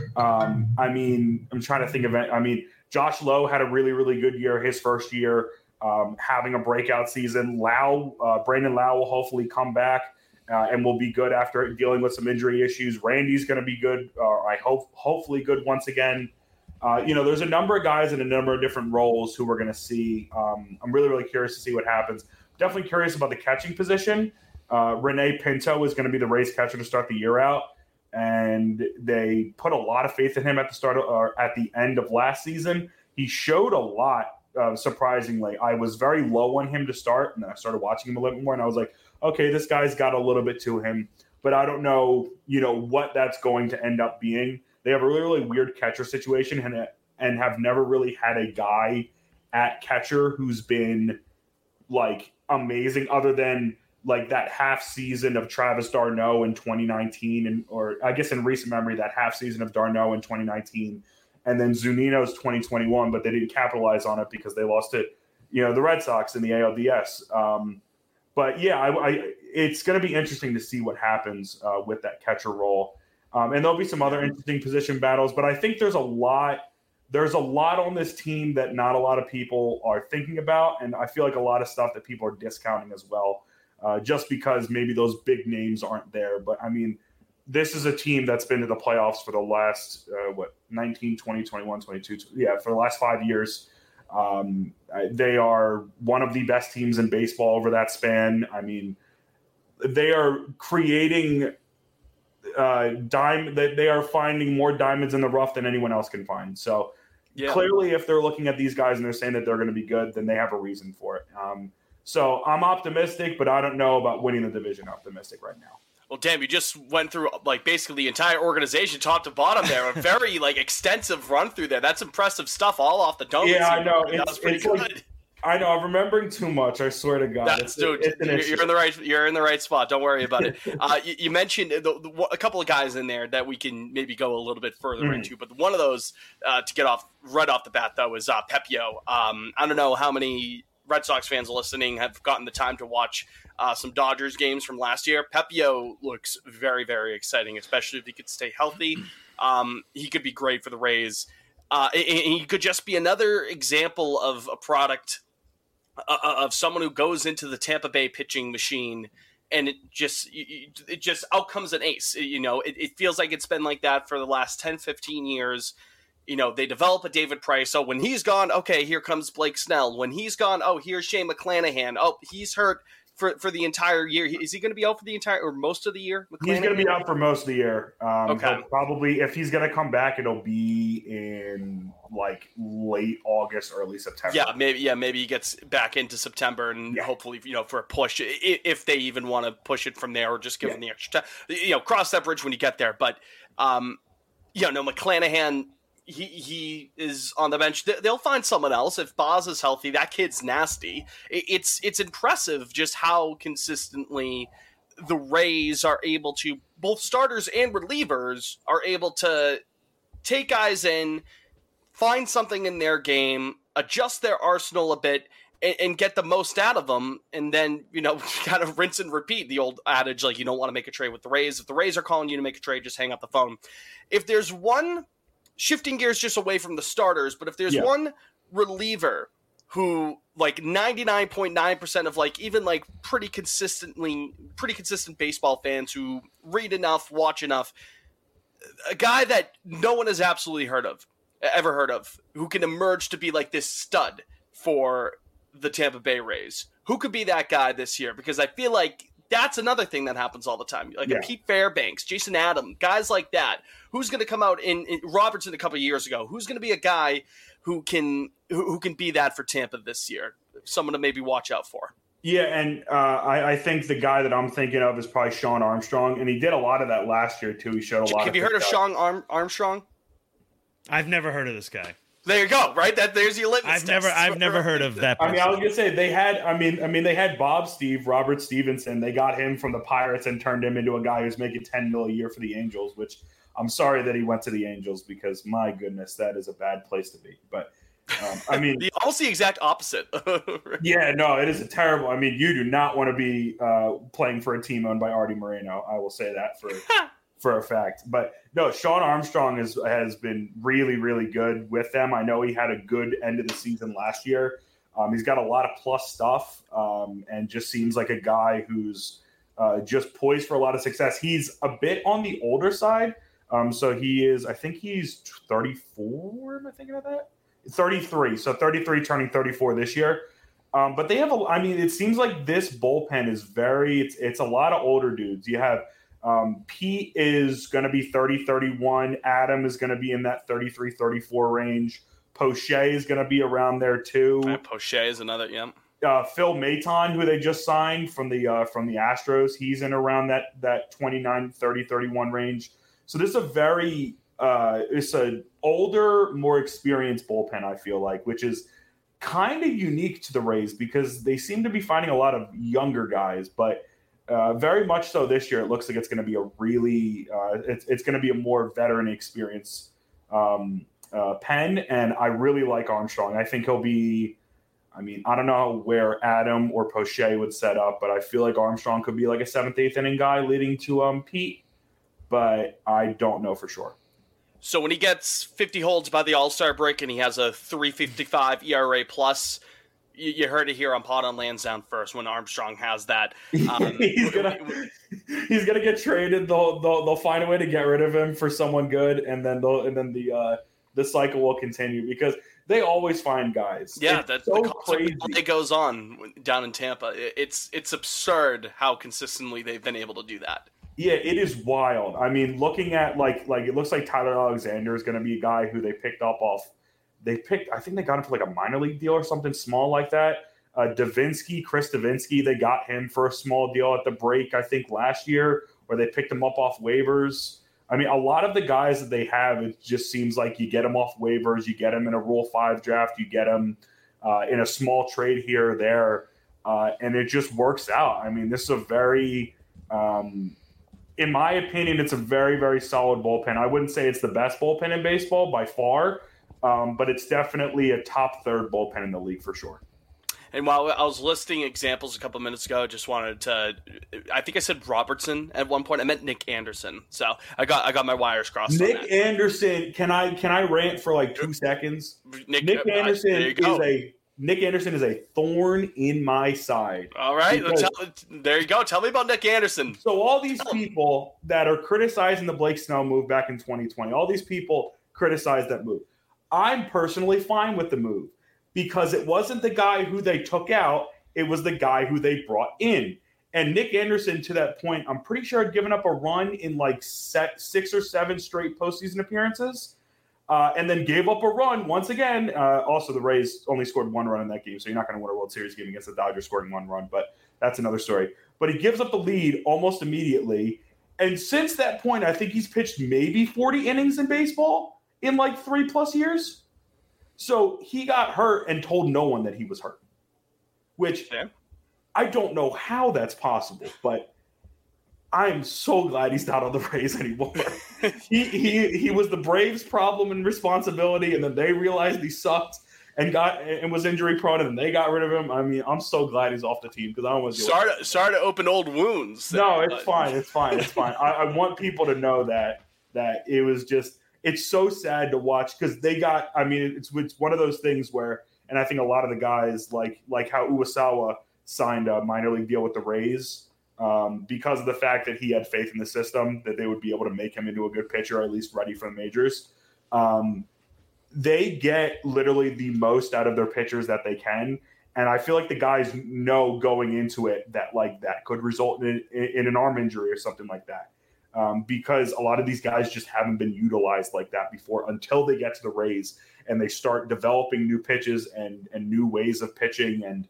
Um, I mean, I'm trying to think of it. I mean, Josh Lowe had a really, really good year his first year, um, having a breakout season. Lau, uh, Brandon Lau will hopefully come back uh, and will be good after dealing with some injury issues. Randy's going to be good. Uh, I hope, hopefully, good once again. Uh, you know, there's a number of guys in a number of different roles who we're going to see. Um, I'm really, really curious to see what happens. Definitely curious about the catching position. Uh, Renee Pinto is going to be the Rays catcher to start the year out, and they put a lot of faith in him at the start of, or at the end of last season. He showed a lot, uh, surprisingly. I was very low on him to start, and then I started watching him a little bit more, and I was like, okay, this guy's got a little bit to him, but I don't know, you know, what that's going to end up being. They have a really, really weird catcher situation and, and have never really had a guy at catcher who's been, like, amazing other than, like, that half season of Travis d'Arnaud in twenty nineteen, and or I guess in recent memory, that half season of d'Arnaud in twenty nineteen, and then Zunino's twenty twenty-one, but they didn't capitalize on it because they lost it, you know, the Red Sox in the A L D S. Um, but, yeah, I, I, it's going to be interesting to see what happens uh, with that catcher role. Um, and there'll be some other interesting position battles, but I think there's a lot there's a lot on this team that not a lot of people are thinking about, and I feel like a lot of stuff that people are discounting as well. uh, just because maybe those big names aren't there. But, I mean, this is a team that's been to the playoffs for the last, uh, what, nineteen, twenty, twenty-one, twenty-two, yeah, for the last five years. Um, they are one of the best teams in baseball over that span. I mean, they are creating uh, dime. They are finding more diamonds in the rough than anyone else can find. So yeah. Clearly, if they're looking at these guys and they're saying that they're going to be good, then they have a reason for it. Um, so I'm optimistic, but I don't know about winning the division. Optimistic right now. Well, damn, you just went through like basically the entire organization, top to bottom there. A very like extensive run through there. That's impressive stuff, all off the dome. Yeah, I know. That it's, was pretty it's good. Like, I know. I'm remembering too much. I swear to God. That's, it's, dude, it's an you're, issue. you're in the right. You're in the right spot. Don't worry about it. Uh, you, you mentioned the, the, a couple of guys in there that we can maybe go a little bit further mm. into, but one of those uh, to get off right off the bat though is uh, Pepiot. Um, I don't know how many Red Sox fans listening have gotten the time to watch uh, some Dodgers games from last year. Pepiot looks very, very exciting, especially if he could stay healthy. Um, he could be great for the Rays. Uh, and he could just be another example of a product uh, of someone who goes into the Tampa Bay pitching machine and it just it just out comes an ace. You know, it, it feels like it's been like that for the last ten, fifteen years. You know, they develop a David Price. So when he's gone, okay, here comes Blake Snell. When he's gone, oh, here's Shane McClanahan. Oh, he's hurt for, for the entire year. Is he going to be out for the entire or most of the year? He's going to be out for most of the year. Um, okay. Probably, if he's going to come back, it'll be in like late August, early September. Yeah, maybe. Yeah, maybe he gets back into September, and yeah. hopefully, you know, for a push, if they even want to push it from there, or just give yeah. him the extra time. You know, cross that bridge when you get there. But, um, yeah, no, McClanahan. He he is on the bench. They'll find someone else if Boz is healthy. That kid's nasty. It's it's impressive just how consistently the Rays are able to, both starters and relievers, are able to take guys in, find something in their game, adjust their arsenal a bit, and, and get the most out of them. And then, you know, kind of rinse and repeat the old adage, like you don't want to make a trade with the Rays. If the Rays are calling you to make a trade, just hang up the phone. If there's one... Shifting gears just away from the starters, but if there's yeah. one reliever who like ninety-nine point nine percent of like even like pretty consistently pretty consistent baseball fans who read enough, watch enough, a guy that no one has absolutely heard of, ever heard of, who can emerge to be like this stud for the Tampa Bay Rays. Who could be that guy this year? Because I feel like that's another thing that happens all the time. Like yeah. a Pete Fairbanks, Jason Adam, guys like that. Who's going to come out in, in Robertson a couple of years ago? Who's going to be a guy who can who, who can be that for Tampa this year? Someone to maybe watch out for. Yeah, and uh, I, I think the guy that I'm thinking of is probably Sean Armstrong, and he did a lot of that last year too. He showed a lot. Have of you heard of out. Sean Arm, Armstrong? I've never heard of this guy. There you go. Right, that there's your litmus I've test. never, I've never heard of that person. I mean, I was gonna say they had. I mean, I mean, they had Bob Steve, Robert Stevenson. They got him from the Pirates and turned him into a guy who's making ten mil a year for the Angels. Which I'm sorry that he went to the Angels because my goodness, that is a bad place to be. But um, I mean, the, almost the exact opposite. Yeah, no, it is a terrible. I mean, you do not want to be uh, playing for a team owned by Artie Moreno. I will say that for. For a fact. But no, Sean Armstrong is, has been really, really good with them. I know he had a good end of the season last year. Um, he's got a lot of plus stuff um, and just seems like a guy who's uh, just poised for a lot of success. He's a bit on the older side. Um, so he is, I think he's thirty-four. Am I thinking of that? thirty-three. So thirty-three turning thirty-four this year. Um, but they have a, I mean, it seems like this bullpen is very, it's, it's a lot of older dudes. You have, Um, Pete is going to be thirty, thirty-one. Adam is going to be in that thirty-three, thirty-four range. Poche is going to be around there too. Right, Poche is another, yeah. Uh, Phil Maton, who they just signed from the uh, from the Astros, he's in around that that twenty-nine, thirty, thirty-one range. So this is a very uh, it's an older, more experienced bullpen, I feel like, which is kind of unique to the Rays because they seem to be finding a lot of younger guys, but Uh, very much so this year. It looks like it's going to be a really, uh, it's, it's going to be a more veteran experience um, uh, pen. And I really like Armstrong. I think he'll be, I mean, I don't know where Adam or Poche would set up, but I feel like Armstrong could be like a seventh, eighth inning guy leading to um, Pete, but I don't know for sure. So when he gets fifty holds by the All-Star break and he has a three fifty-five E R A plus, you, you heard it here on Pod on Lansdowne first when Armstrong has that. Um, he's gonna he's gonna get traded. They'll, they'll they'll find a way to get rid of him for someone good, and then they'll and then the uh, the cycle will continue because they always find guys. Yeah, it's that's so the crazy. It goes on down in Tampa. It's it's absurd how consistently they've been able to do that. Yeah, it is wild. I mean, looking at like like it looks like Tyler Alexander is going to be a guy who they picked up off. They picked, I think they got him for like a minor league deal or something small like that. Uh, Davinsky, Chris Davinsky, they got him for a small deal at the break, I think, last year, where they picked him up off waivers. I mean, a lot of the guys that they have, it just seems like you get them off waivers, you get them in a Rule five draft, you get them uh, in a small trade here or there, uh, and it just works out. I mean, this is a very, um, in my opinion, it's a very, very solid bullpen. I wouldn't say it's the best bullpen in baseball by far, Um, but it's definitely a top third bullpen in the league for sure. And while I was listing examples a couple minutes ago, I just wanted to, I think I said Robertson at one point. I meant Nick Anderson. So I got I got my wires crossed. Nick on that. Anderson, can I can I rant for like two seconds? Nick, Nick uh, Anderson there you is go. a Nick Anderson is a thorn in my side. All right, Because- tell, there you go. Tell me about Nick Anderson. So all these people that are criticizing the Blake Snell move back in twenty twenty, all these people criticize that move. I'm personally fine with the move because it wasn't the guy who they took out. It was the guy who they brought in. And Nick Anderson, to that point, I'm pretty sure had given up a run in like set six or seven straight postseason appearances uh, and then gave up a run once again. Uh, also, the Rays only scored one run in that game, so you're not going to win a World Series game against the Dodgers scoring one run, but that's another story. But he gives up the lead almost immediately. And since that point, I think he's pitched maybe forty innings in baseball in like three plus years. So he got hurt and told no one that he was hurt, which yeah. I don't know how that's possible, but I'm so glad he's not on the Rays anymore. he, he, he was the Braves' problem and responsibility. And then they realized he sucked and got, and was injury prone and they got rid of him. I mean, I'm so glad he's off the team because I don't want to Sorry to, sorry to open old wounds. there, No, it's but- fine. It's fine. It's fine. I, I want people to know that, that it was just, it's so sad to watch because they got, I mean, it's, it's one of those things where, and I think a lot of the guys, like like how Uwasawa signed a minor league deal with the Rays um, because of the fact that he had faith in the system, that they would be able to make him into a good pitcher, or at least ready for the majors. Um, they get literally the most out of their pitchers that they can. And I feel like the guys know going into it that like that could result in, in an arm injury or something like that. Um, because a lot of these guys just haven't been utilized like that before until they get to the Rays and they start developing new pitches and, and new ways of pitching and,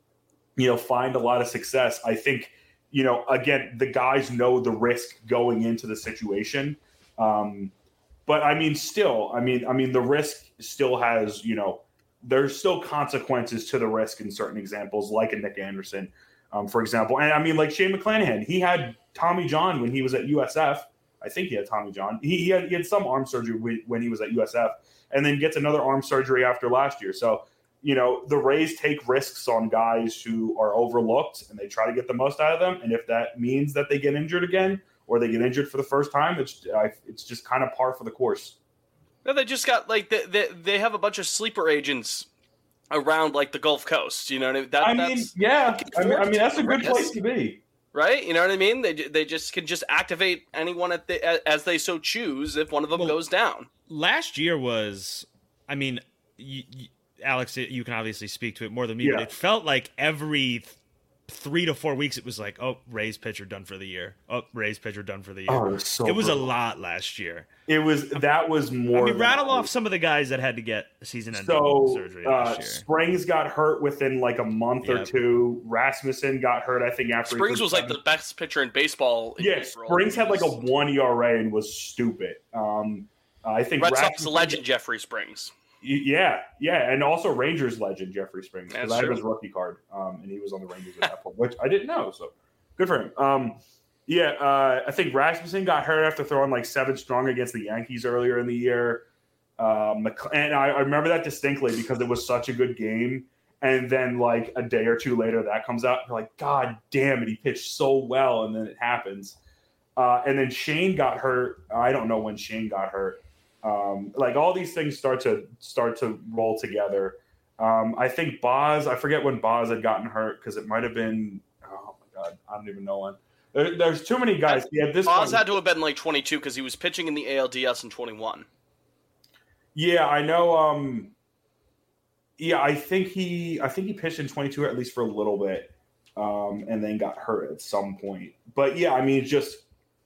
you know, find a lot of success. I think, you know, again, the guys know the risk going into the situation. Um, but I mean, still, I mean, I mean, the risk still has, you know, there's still consequences to the risk in certain examples, like a Nick Anderson, um, for example. And I mean, like Shane McClanahan, he had Tommy John when he was at U S F. I think he had Tommy John. He, he, had, he had some arm surgery when he was at U S F and then gets another arm surgery after last year. So, you know, the Rays take risks on guys who are overlooked and they try to get the most out of them. And if that means that they get injured again or they get injured for the first time, it's I, it's just kind of par for the course. No, they just got like they, they they have a bunch of sleeper agents around like the Gulf Coast. You know what I mean? That, I mean, that's, yeah. I mean, I mean, that's a good risk. place to be. Right? You know what I mean? They they just can just activate anyone at the, as they so choose if one of them Well, goes down. Last year was, I mean, you, you, Alex, you can obviously speak to it more than me, Yeah. but it felt like every th- three to four weeks it was like, oh, Rays pitcher done for the year. Oh, Rays pitcher done for the year. Oh, it was so it was a brutal. lot last year. It was that was more. I mean, than rattle that. off some of the guys that had to get season-ending So surgery uh, last year. Springs got hurt within like a month or Yep. two. Rasmussen got hurt, I think, after he Springs threw was like seven- the best pitcher in baseball. in Yeah, April. Springs had like a one E R A and was stupid. Um, I think Red Sox Rasmussen- legend Jeffrey Springs. Y- Yeah, yeah, and also Rangers legend Jeffrey Springs because That's I have true. his rookie card, um, and he was on the Rangers at that point, which I didn't know. So good for him. Um, yeah, uh, I think Rasmussen got hurt after throwing like seven strong against the Yankees earlier in the year. Um, and I, I remember that distinctly because it was such a good game. And then like a day or two later, that comes out. You're like, God damn it, he pitched so well, and then it happens. Uh, and then Shane got hurt. I don't know when Shane got hurt. Um, like all these things start to start to roll together. Um, I think Boz, I forget when Boz had gotten hurt because it might have been, oh my God, I don't even know when. There, there's too many guys. Yeah, this Boz point, had to have been like twenty-two because he was pitching in the A L D S in twenty-one. Yeah, I know. Um, yeah, I think he, I think he pitched in twenty-two at least for a little bit, um, and then got hurt at some point. But yeah, I mean, it's just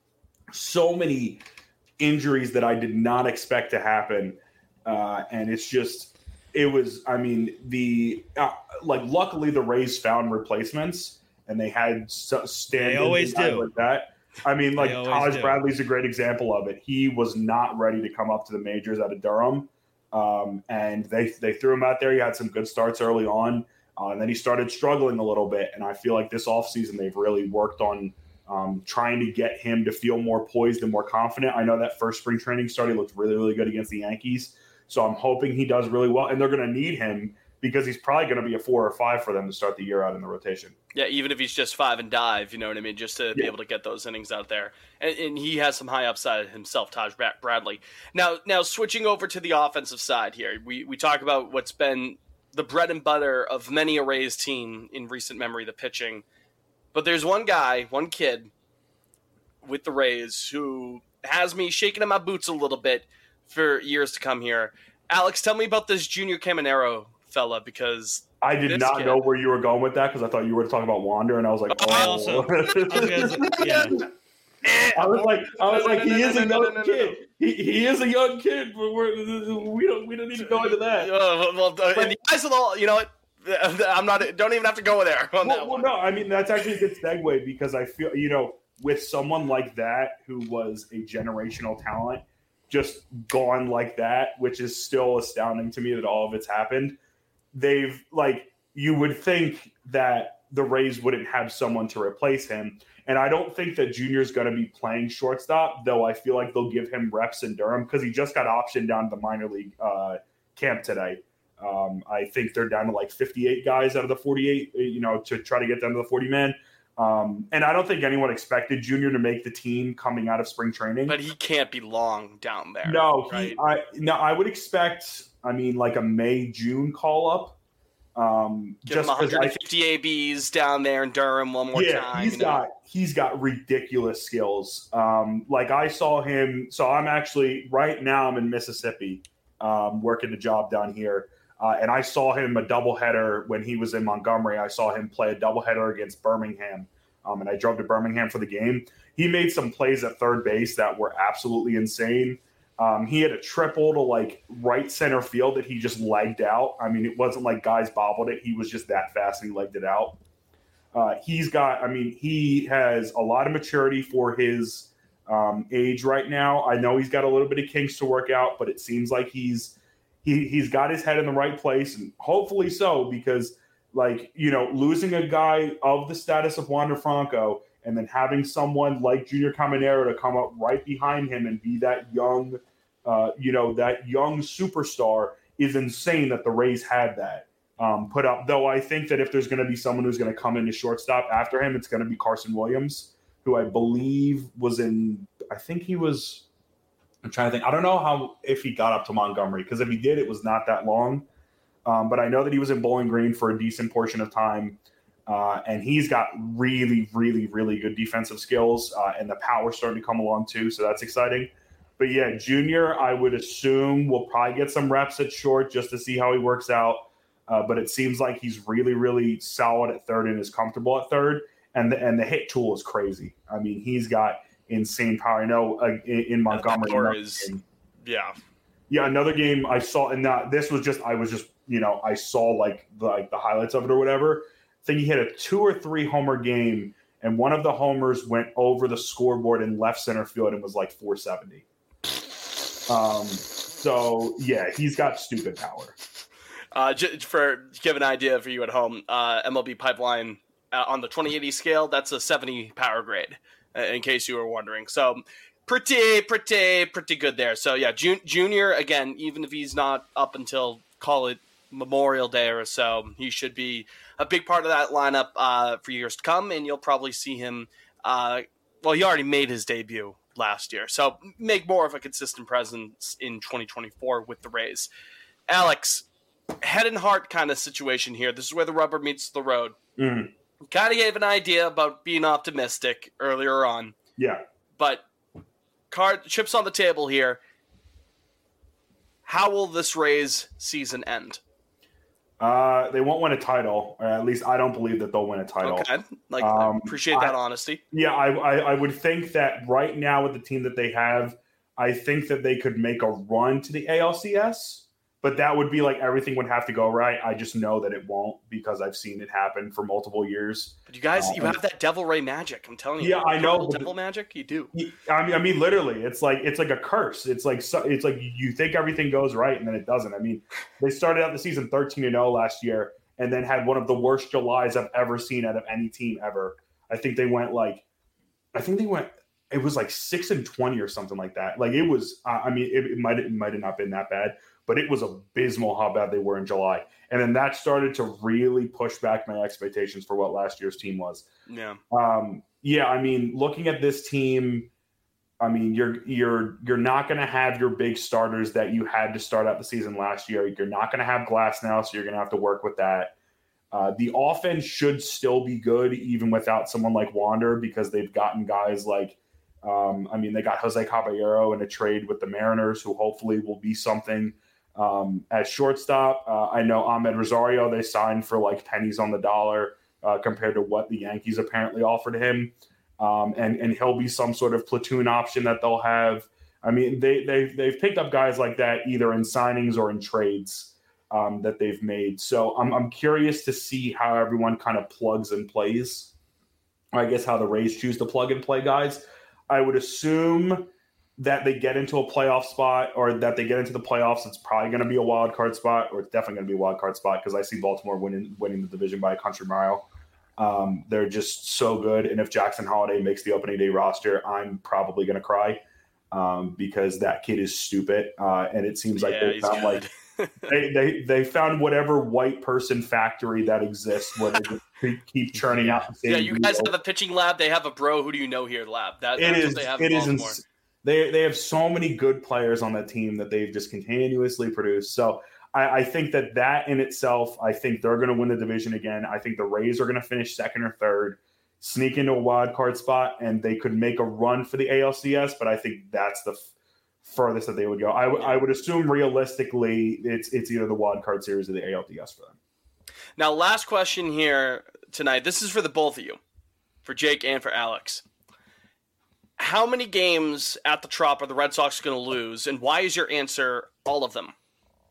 so many injuries that I did not expect to happen, uh, and it's just. It was, I mean, the uh, like. Luckily, the Rays found replacements, and they had stand. They always do like that. I mean, like Taj do. Bradley's a great example of it. He was not ready to come up to the majors out of Durham, um, and they they threw him out there. He had some good starts early on, uh, and then he started struggling a little bit. And I feel like this offseason they've really worked on um, trying to get him to feel more poised and more confident. I know that first spring training start, he looked really, really good against the Yankees. So I'm hoping he does really well, and they're going to need him because he's probably going to be a four or five for them to start the year out in the rotation. Yeah, even if he's just five and dive, you know what I mean, just to yeah. be able to get those innings out there. And, and he has some high upside himself, Taj Bradley. Now, now switching over to the offensive side here, we we talk about what's been the bread and butter of many a Rays team in recent memory, the pitching. But there's one guy, one kid with the Rays who has me shaking in my boots a little bit for years to come here. Alex, tell me about this Junior Caminero fella, because I did not kid, know where you were going with that because I thought you were talking about Wander, and I was like, oh. I also, I was, yeah. I was like, I was like, he is a young kid. He, he is a young kid, but we're, we don't we don't need to go into that. Uh, well, uh, in the eyes of the, you know what? I'm not. Don't even have to go there. On well, that well no, I mean that's actually a good segue because I feel you know with someone like that who was a generational talent. Just gone like that, which is still astounding to me that all of it's happened. They've like you would think that the Rays wouldn't have someone to replace him, and I don't think that Junior's going to be playing shortstop. Though I feel like they'll give him reps in Durham because he just got optioned down to the minor league uh, camp today. Um, I think they're down to like fifty-eight guys out of the forty-eight, you know, to try to get them to the forty man. Um, and I don't think anyone expected Junior to make the team coming out of spring training. But he can't be long down there. No, right? he, I, no, I would expect, I mean, like a May, June call-up. Um, Give just him one hundred fifty I, A Bs down there in Durham one more yeah, time. Yeah, he's you know? got he's got ridiculous skills. Um, like I saw him, so I'm actually, right now I'm in Mississippi um, working the job down here. Uh, and I saw him a doubleheader when he was in Montgomery. I saw him play a doubleheader against Birmingham, um, and I drove to Birmingham for the game. He made some plays at third base that were absolutely insane. Um, he had a triple to like right center field that he just legged out. I mean, it wasn't like guys bobbled it. He was just that fast and he legged it out. Uh, he's got, I mean, he has a lot of maturity for his um, age right now. I know he's got a little bit of kinks to work out, but it seems like he's He, he's got his head in the right place, and hopefully so, because, like, you know, losing a guy of the status of Wander Franco and then having someone like Junior Caminero to come up right behind him and be that young, uh, you know, that young superstar is insane that the Rays had that um, put up. Though I think that if there's going to be someone who's going to come into shortstop after him, it's going to be Carson Williams, who I believe was in, I think he was – I'm trying to think. I don't know how if he got up to Montgomery, because if he did, it was not that long. Um, but I know that he was in Bowling Green for a decent portion of time, uh, and he's got really, really, really good defensive skills, uh, and the power's starting to come along too, so that's exciting. But yeah, Junior, I would assume will probably get some reps at short just to see how he works out. Uh, but it seems like he's really, really solid at third and is comfortable at third, and the, and the hit tool is crazy. I mean, he's got insane power. I know uh, in, in Montgomery. Is, yeah. Yeah, another game I saw, and that this was just, I was just, you know, I saw like the, like the highlights of it or whatever. I think he hit a two or three homer game, and one of the homers went over the scoreboard in left center field and was like four seventy. Um, so, yeah, he's got stupid power. Uh, just for to give an idea for you at home, uh, M L B Pipeline uh, on the twenty eighty scale, that's a seventy power grade. In case you were wondering. So pretty, pretty, pretty good there. So yeah, Jun- Junior, again, even if he's not up until, call it Memorial Day or so, he should be a big part of that lineup uh, for years to come, and you'll probably see him, uh, well, he already made his debut last year, so make more of a consistent presence in twenty twenty-four with the Rays. Alex, head and heart kind of situation here. This is where the rubber meets the road. Mm. Kind of gave an idea about being optimistic earlier on. Yeah. But card chips on the table here. How will this Rays season end? Uh, they won't win a title, or at least I don't believe that they'll win a title. Okay, like Um, appreciate that I- honesty. Yeah, I, I I would think that right now with the team that they have, I think that they could make a run to the A L C S, but that would be like everything would have to go right. I just know that it won't because I've seen it happen for multiple years. But you guys, Uh, you have that Devil Ray magic. I'm telling you. Yeah, I know, Devil, but- devil magic. You do. I mean, I mean, literally, it's like it's like a curse. It's like so, it's like you think everything goes right and then it doesn't. I mean, they started out the season thirteen and oh last year, and then had one of the worst Julys I've ever seen out of any team ever. I think they went like, I think they went. It was like six and twenty or something like that. Like it was. Uh, I mean, it, it might it might have not been that bad, but it was abysmal how bad they were in July. And then that started to really push back my expectations for what last year's team was. Yeah. Um, yeah, I mean, looking at this team, I mean, you're you're you're not going to have your big starters that you had to start out the season last year. You're not going to have Glass now, so you're going to have to work with that. Uh, the offense should still be good even without someone like Wander because they've gotten guys like, um, I mean, they got Jose Caballero in a trade with the Mariners, who hopefully will be something. Um, at shortstop, uh, I know Ahmed Rosario they signed for like pennies on the dollar uh, compared to what the Yankees apparently offered him, um, and and he'll be some sort of platoon option that they'll have. I mean, they they they've picked up guys like that either in signings or in trades um, that they've made. So I'm I'm curious to see how everyone kind of plugs and plays. I guess how the Rays choose to plug and play guys. I would assume that they get into a playoff spot or that they get into the playoffs, it's probably going to be a wild card spot, or it's definitely going to be a wild card spot because I see Baltimore winning winning the division by a country mile. Um, they're just so good. And if Jackson Holiday makes the opening day roster, I'm probably going to cry um, because that kid is stupid. Uh, and it seems like Yeah, they he's found good. like they, they they found whatever white person factory that exists where they just keep- keep churning out the same. Yeah, you guys deal. have a pitching lab. They have a bro. Who do you know here lab? That, It that's is. what they have It in is. Baltimore. Ins- they they have so many good players on that team that they've just continuously produced. So I, I think that that in itself, I think they're going to win the division again. I think the Rays are going to finish second or third, sneak into a wild card spot, and they could make a run for the A L C S. But I think that's the f- furthest that they would go. I, w- I would assume realistically, it's it's either the wild card series or the A L D S for them. Now, last question here tonight. This is for the both of you, for Jake and for Alex. How many games at the Trop are the Red Sox going to lose, and why is your answer all of them?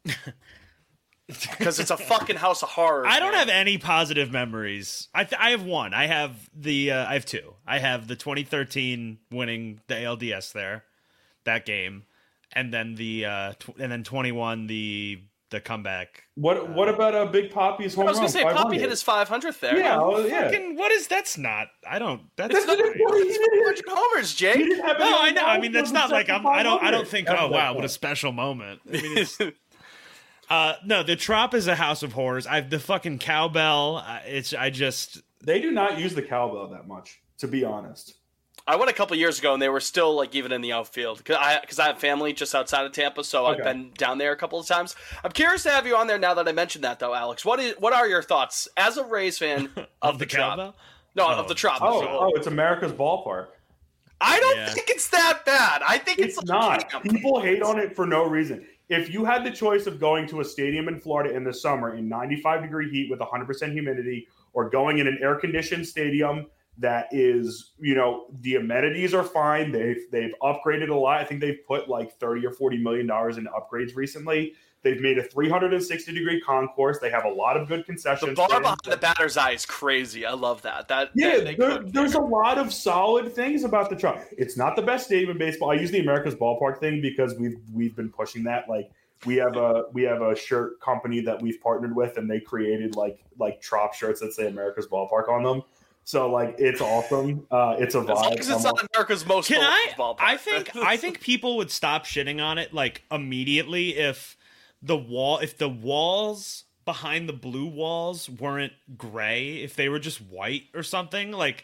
Because it's a fucking house of horrors. I don't man. have any positive memories. I th- I have one. I have the uh, I have two. I have the twenty thirteen winning the A L D S there, that game, and then the uh, tw- and then twenty-one the the comeback. What what about a uh, Big Poppy's home I was run? going to say, Poppy five hundred? hit his five hundredth there. Yeah, oh, yeah. Fucking what is that's not. I don't. That's, It's not not. two hundred homers, He Jake. didn't have any No, I know. I other mean, that's goals not like except I'm. for I don't. I don't five hundred. think. That's Oh that wow, what point. a special moment. I mean, it's, uh, no, the Trop is a house of horrors. I've the fucking cowbell. Uh, it's. I just. They do not use the cowbell that much, to be honest. I went a couple years ago, and they were still like even in the outfield because I because I have family just outside of Tampa, so I've Okay. been down there a couple of times. I'm curious to have you on there now that I mentioned that, though, Alex. What is what are your thoughts as a Rays fan of, Of the, the Trop? cowbell? No, Oh. of the Trop. Oh, sorry. oh, it's America's ballpark. I don't Yeah. think it's that bad. I think it's, It's like not. camp. People hate on it for no reason. If you had the choice of going to a stadium in Florida in the summer in ninety-five degree heat with one hundred percent humidity, or going in an air conditioned stadium that is, you know, the amenities are fine. They've they've upgraded a lot. I think they've put like thirty or forty million dollars into upgrades recently. They've made a three hundred sixty degree concourse. They have a lot of good The concessions. bar stands. behind the batter's eye is crazy. I love that. That Yeah, that they there, cook. there's a lot of solid things about the Trop. It's not the best stadium in baseball. I use the America's Ballpark thing because we've we've been pushing that. Like we have a we have a shirt company that we've partnered with, and they created like like Trop shirts that say America's Ballpark on them. So like it's awesome. Uh, it's a As long vibe. as it's I'm not America's most Can I? beloved ballpark. I think. I think people would stop shitting on it like immediately if the wall, if the walls behind the blue walls weren't gray, if they were just white or something. Like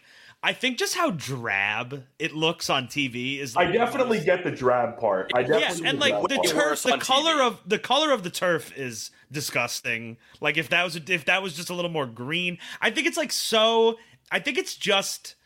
I think just how drab it looks on T V is. Like I definitely most... get the drab part. I definitely yeah, and like the part. turf, the color T V. of the color of the turf is disgusting. Like if that was if that was just a little more green, I think it's like so. I think it's just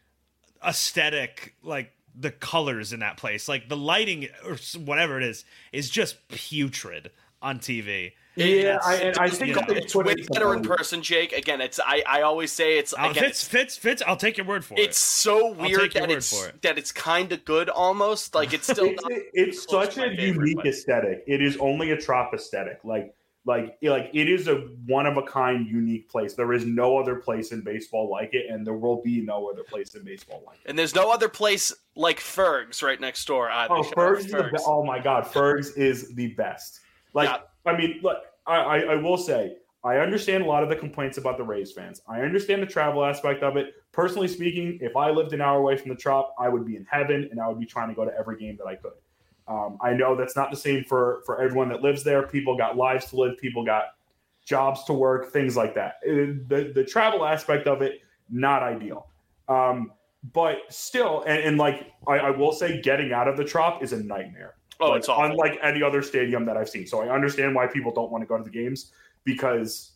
aesthetic, like the colors in that place, like the lighting or whatever it is, is just putrid on T V. Yeah, I, and I think yeah. it's way better in person, Jake. Again, it's I, I always say it's oh, again, Fitz, Fitz, Fitz. I'll take your word for it's it. It's so weird that it's it. that it's kind of good almost. Like it's still. it's not it's such a unique but. aesthetic. It is only a Trop aesthetic. Like like like it is a one of a kind, unique place. There is no other place in baseball like it, and there will be no other place in baseball like it. And there's no other place like Ferg's right next door either. Oh, Ferg's, is the be- oh my God, Ferg's is the best. Like yeah. I mean, look. I, I, I will say, I understand a lot of the complaints about the Rays fans. I understand the travel aspect of it. Personally speaking, if I lived an hour away from the Trop, I would be in heaven, and I would be trying to go to every game that I could. Um, I know that's not the same for, for everyone that lives there. People got lives to live. People got jobs to work, things like that. It, the, the travel aspect of it, not ideal. Um, but still, and, and like I, I will say, getting out of the Trop is a nightmare. Oh, like, it's awful. Unlike any other stadium that I've seen. So I understand why people don't want to go to the games because,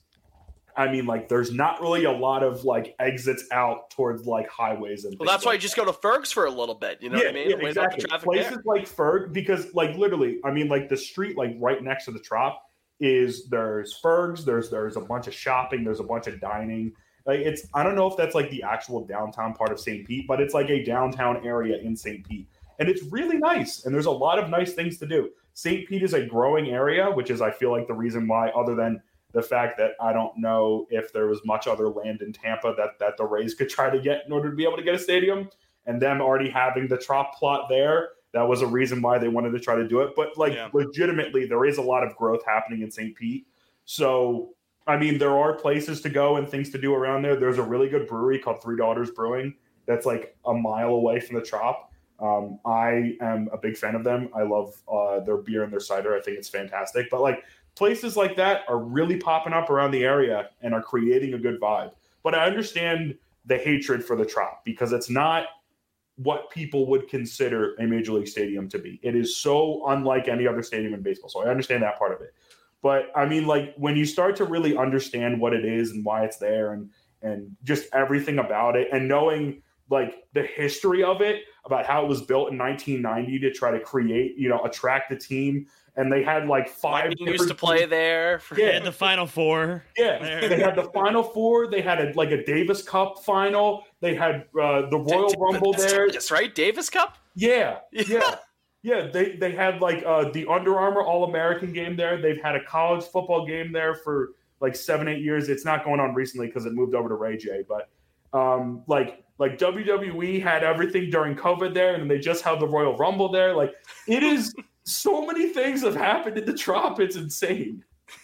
I mean, like, there's not really a lot of, like, exits out towards, like, highways. And well, that's like why you just go to Ferg's for a little bit. You know yeah, what I mean? Yeah, exactly. Places there. like Ferg, because, like, literally, I mean, like, the street, like, right next to the Trop is there's Ferg's, there's there's a bunch of shopping, there's a bunch of dining. Like, it's, I don't know if that's, like, the actual downtown part of Saint Pete, but it's, like, a downtown area in Saint Pete. And it's really nice, and there's a lot of nice things to do. Saint Pete is a growing area, which is, I feel like, the reason why, other than the fact that I don't know if there was much other land in Tampa that, that the Rays could try to get in order to be able to get a stadium, and them already having the Trop plot there, that was a reason why they wanted to try to do it. But, like, yeah. legitimately, there is a lot of growth happening in Saint Pete. So, I mean, there are places to go and things to do around there. There's a really good brewery called Three Daughters Brewing that's, like, a mile away from the Trop. Um, I am a big fan of them. I love uh, their beer and their cider. I think it's fantastic. But like places like that are really popping up around the area and are creating a good vibe. But I understand the hatred for the Trop because it's not what people would consider a major league stadium to be. It is so unlike any other stadium in baseball. So I understand that part of it. But I mean, like when you start to really understand what it is and why it's there and and just everything about it and knowing like the history of it, about how it was built in nineteen ninety to try to create, you know, attract the team. And they had like five Lightning used to play teams. there. For yeah, the Final Four. Yeah, there. They had the Final Four. They had a, like a Davis Cup final. They had uh, the Royal D- Rumble that's there. That's right, Davis Cup? Yeah, yeah. Yeah, they, they had like uh, the Under Armour All-American game there. They've had a college football game there for like seven, eight years. It's not going on recently because it moved over to Ray J. But um, like like W W E had everything during COVID there, and they just had the Royal Rumble there. Like it is so many things have happened in the Trop. It's insane.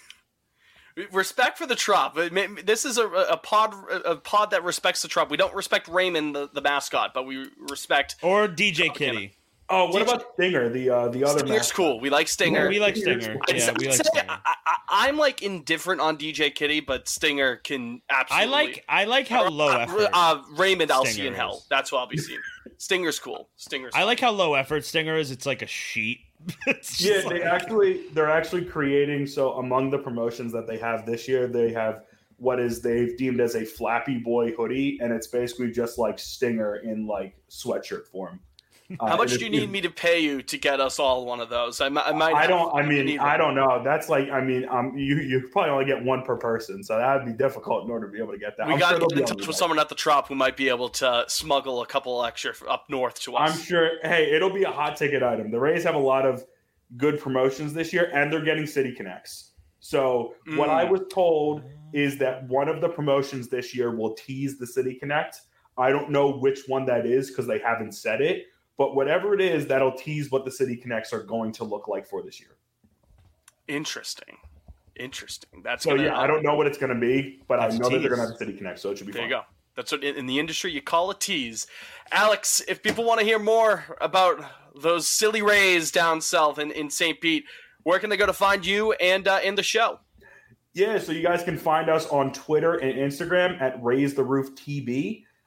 Respect for the Trop. This is a, a pod a pod that respects the Trop. We don't respect Raymond, the, the mascot, but we respect or D J Kitty. Oh, what D J about Stinger? The uh, the other Stinger's mascot. cool. We like Stinger. Yeah, we like Stinger. I'd, yeah, I'd we like say Stinger. I, I, I'm like indifferent on D J Kitty, but Stinger can absolutely. I like I like how low effort. Uh, Raymond, I'll Stinger see in is. hell. That's what I'll be seeing. Stinger's cool. Stinger's. I like how low effort Stinger is. It's like a sheet. Yeah, like... they actually they're actually creating. So among the promotions that they have this year, they have what is they've deemed as a Flappy Boy hoodie, and it's basically just like Stinger in like sweatshirt form. Uh, How much do you need me to pay you to get us all one of those? I, I might. I don't. I mean, I don't know. That's like. I mean, um, you you probably only get one per person, so that would be difficult in order to be able to get that. We I'm got to sure get in touch with someone at the Trop who might be able to smuggle a couple extra up north to us. I'm sure. Hey, it'll be a hot ticket item. The Rays have a lot of good promotions this year, and they're getting City Connects. So mm. what I was told is that one of the promotions this year will tease the City Connect. I don't know which one that is because they haven't said it. But whatever it is, that'll tease what the City Connects are going to look like for this year. Interesting. Interesting. That's so gonna, yeah. I don't know what it's going to be, but I know that they're going to have a a City Connect, so it should be there fun. There you go. That's what in the industry you call a tease. Alex, if people want to hear more about those silly Rays down south in, in Saint Pete, where can they go to find you and uh, in the show? Yeah, so you guys can find us on Twitter and Instagram at Raise the Roof T B.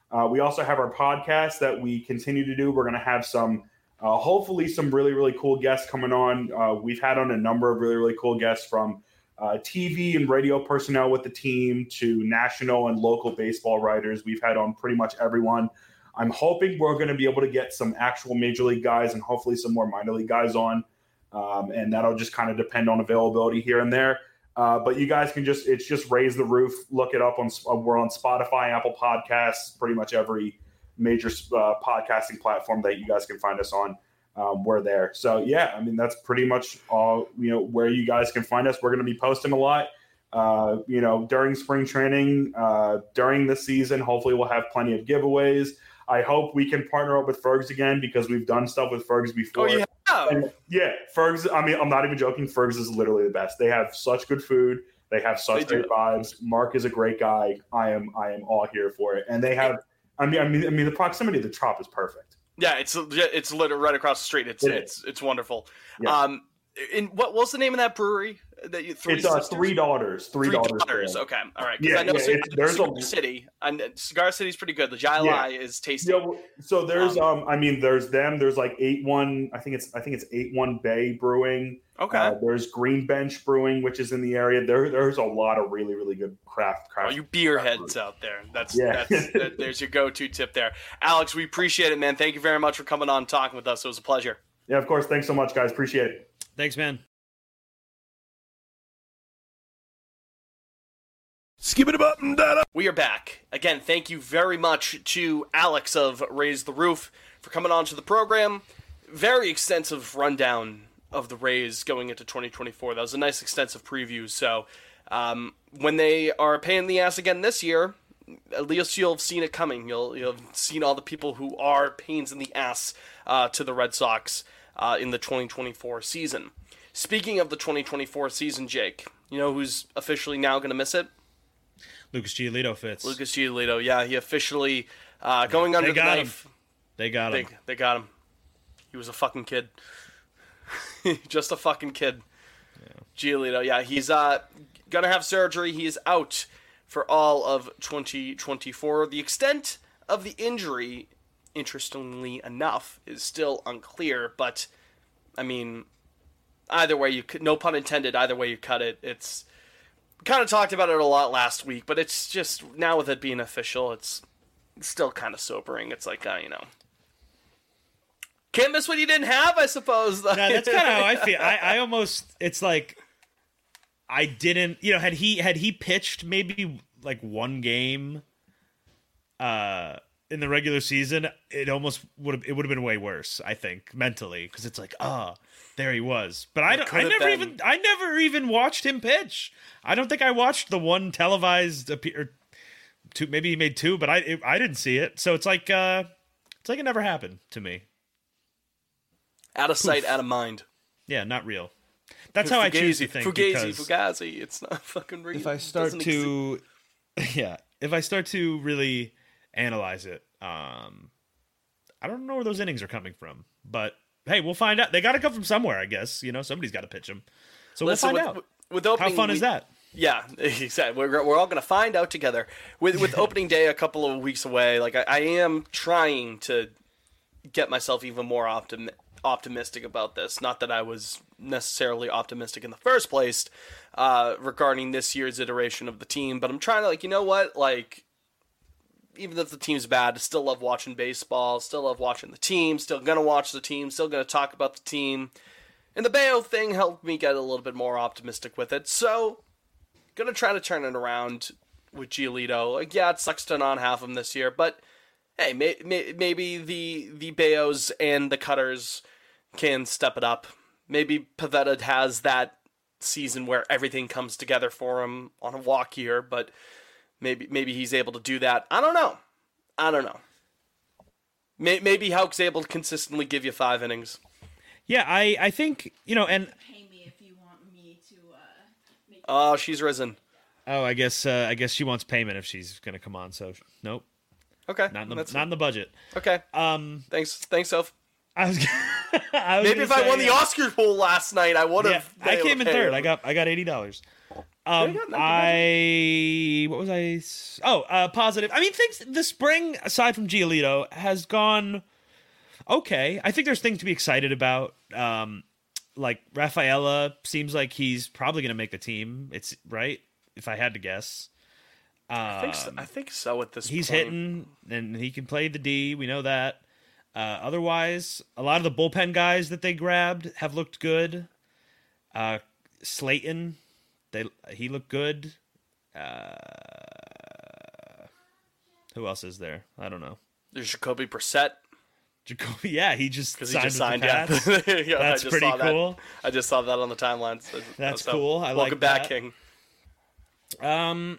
Uh, we also have our podcast that we continue to do. We're going to have some, uh, hopefully some really, really cool guests coming on. Uh, we've had on a number of really, really cool guests from uh, T V and radio personnel with the team to national and local baseball writers. We've had on pretty much everyone. I'm hoping we're going to be able to get some actual major league guys and hopefully some more minor league guys on. Um, and that'll just kind of depend on availability here and there. Uh, but you guys can just, it's just Raise the Roof. Look it up on, uh, we're on Spotify, Apple Podcasts, pretty much every major uh, podcasting platform that you guys can find us on. Um, we're there. So yeah, I mean, that's pretty much all, you know, where you guys can find us. We're going to be posting a lot, uh, you know, during spring training, uh, during the season. Hopefully we'll have plenty of giveaways. I hope we can partner up with Fergs again because we've done stuff with Fergs before. Oh, yeah. And yeah, Fergs, I mean, I'm not even joking. Fergs is literally the best. They have such good food. They have such they great do. vibes. Mark is a great guy. I am I am all here for it. And they have, I mean, I mean, I mean, the proximity of the Trop is perfect. Yeah, it's it's literally right across the street. It's it it's it's wonderful. Yeah. Um, in what what's the name of that brewery that you? Three it's uh, Three Daughters. Three, three Daughters. daughters. Okay, all right. Because Yeah, I know yeah, Cigar, it's- there's Cigar a- City and Cigar City's pretty good. The Jai Yeah. Lai is tasty. Yeah, well, so there's Um, um, I mean there's them. There's like eight one. I think it's I think it's eight one Bay Brewing. Okay. Uh, there's Green Bench Brewing, which is in the area. There there's a lot of really really good craft Oh, craft. you beer heads out there. That's Yeah. that's that, there's your go-to tip there, Alex. We appreciate it, man. Thank you very much for coming on and talking with us. It was a pleasure. Yeah, of course. Thanks so much, guys. Appreciate it. Thanks, man. Skip it up and down. We are back. Again, thank you very much to Alex of Raise the Roof for coming on to the program. Very extensive rundown of the Rays going into twenty twenty-four. That was a nice extensive preview. So um, when they are a pain in the ass again this year, at least you'll have seen it coming. You'll, you'll have seen all the people who are pains in the ass uh, to the Red Sox uh, in the twenty twenty-four season. Speaking of the twenty twenty-four season, Jake, you know who's officially now going to miss it? Lucas Giolito fits. Lucas Giolito, yeah, he officially uh, going They under the got knife. him. They got They, him. they got him. He was a fucking kid. Just a fucking kid. Yeah. Giolito, yeah, he's uh, gonna have surgery. He is out for all of twenty twenty-four. The extent of the injury, interestingly enough, is still unclear. But I mean, either way, you could, no pun intended. Either way you cut it, it's. We kind of talked about it a lot last week, but it's just, now with it being official, it's still kind of sobering. It's like, uh, you know, can't miss what you didn't have, I suppose. No, that's kind of how I feel. I, I almost, it's like, I didn't, you know, had he, had he pitched maybe like one game uh, in the regular season, it almost would have, it would have been way worse, I think, mentally, because it's like, ah, oh, there he was. But I, don't, I never been. even, I never even watched him pitch. I don't think I watched the one televised appear, two, maybe he made two, but I, it, I didn't see it. So it's like, uh, it's like it never happened to me. Out of sight, Oof. out of mind. Yeah, not real. That's how Fugazi, I choose to think. Fugazi, because Fugazi, it's not fucking real. If I start to, yeah, if I start to really analyze it, um, I don't know where those innings are coming from, but hey, we'll find out. They got to come from somewhere, I guess. You know, somebody's got to pitch them. So Listen, we'll find with, out. With opening, how fun we, is that? Yeah, exactly. We're we're all gonna find out together. With with opening day a couple of weeks away, like I, I am trying to get myself even more optim, optimistic about this. Not that I was necessarily optimistic in the first place uh, regarding this year's iteration of the team, but I'm trying to, like, you know what, like, even if the team's bad, I still love watching baseball, still love watching the team, still gonna watch the team, still gonna talk about the team. And the Bayo thing helped me get a little bit more optimistic with it, so gonna try to turn it around with Giolito. Like, yeah, it sucks to not have him this year, but hey, may, may, maybe the the Bayos and the Cutters can step it up. Maybe Pivetta has that season where everything comes together for him on a walk year, but maybe maybe he's able to do that. I don't know. I don't know. Maybe Houck's able to consistently give you five innings. Yeah, I, I think, you know, and... Pay me if you want me to, uh... Make oh, she's risen. Oh, I guess uh, I guess she wants payment if she's going to come on, so nope. Okay. Not in the, That's not in the budget. Okay. Um, thanks, thanks, Soph. I was, I was Maybe if say, I won the Oscar pool last night, I would have. Yeah, I came in third. I got I got eighty dollars. Um, Yeah, not I what was I? s- Oh, uh, positive. I mean, things. The spring, aside from Giolito, has gone okay. I think there's things to be excited about. Um, like Rafaela seems like he's probably going to make the team. It's right. If I had to guess, um, I think so, I think so. At this, he's point. hitting and he can play the D. We know that. Uh, otherwise, a lot of the bullpen guys that they grabbed have looked good. Uh, Slayton, they he looked good. Uh, who else is there? I don't know. There's Jacoby Brissett. Jacoby, yeah, he just Because signed, he just signed, with the yeah. Pats. Yeah, That's I just pretty saw that. cool. I just saw that on the timeline. So, That's so, cool. I welcome like back, that. King. Um,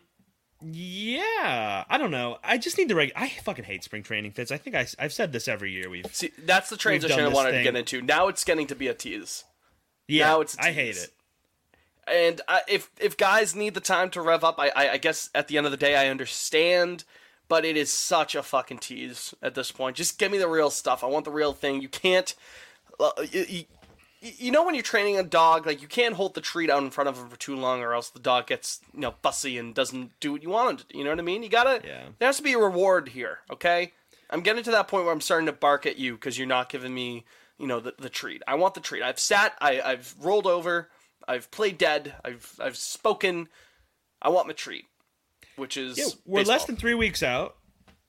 yeah, I don't know. I just need to reg- I fucking hate spring training, Fitz. I think I, I've said this every year. We've See, that's the transition I this wanted thing. to get into. Now it's getting to be a tease. Yeah, now it's a I hate tease. it. And I, if if guys need the time to rev up, I, I I guess at the end of the day I understand, but it is such a fucking tease at this point. Just give me the real stuff. I want the real thing. You can't, uh, you, you, you know when you're training a dog, like you can't hold the treat out in front of him for too long, or else the dog gets you know fussy and doesn't do what you want him to do. You know what I mean? You gotta. Yeah. There has to be a reward here. Okay. I'm getting to that point where I'm starting to bark at you because you're not giving me you know the the treat. I want the treat. I've sat. I I've rolled over. I've played dead. I've I've spoken. I want my treat, which is Yeah, we're baseball. less than three weeks out.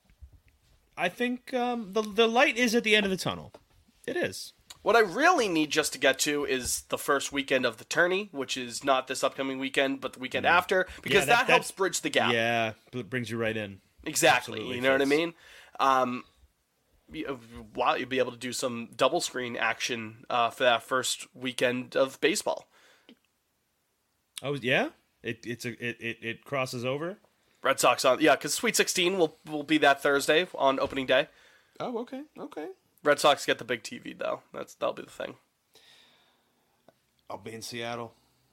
I think um, the the light is at the end of the tunnel. It is. What I really need just to get to is the first weekend of the tourney, which is not this upcoming weekend, but the weekend after, because Yeah, that, that- helps bridge the gap. Yeah, it brings you right in. Exactly. Absolutely, you know what I Fitz. mean? Um, you- wow, you'll be able to do some double screen action uh, for that first weekend of baseball. Oh yeah, it it's a it it, it crosses over. Red Sox on, yeah, because Sweet sixteen will will be that Thursday on opening day. Oh okay, okay. Red Sox get the big T V though. That's that'll be the thing. I'll be in Seattle.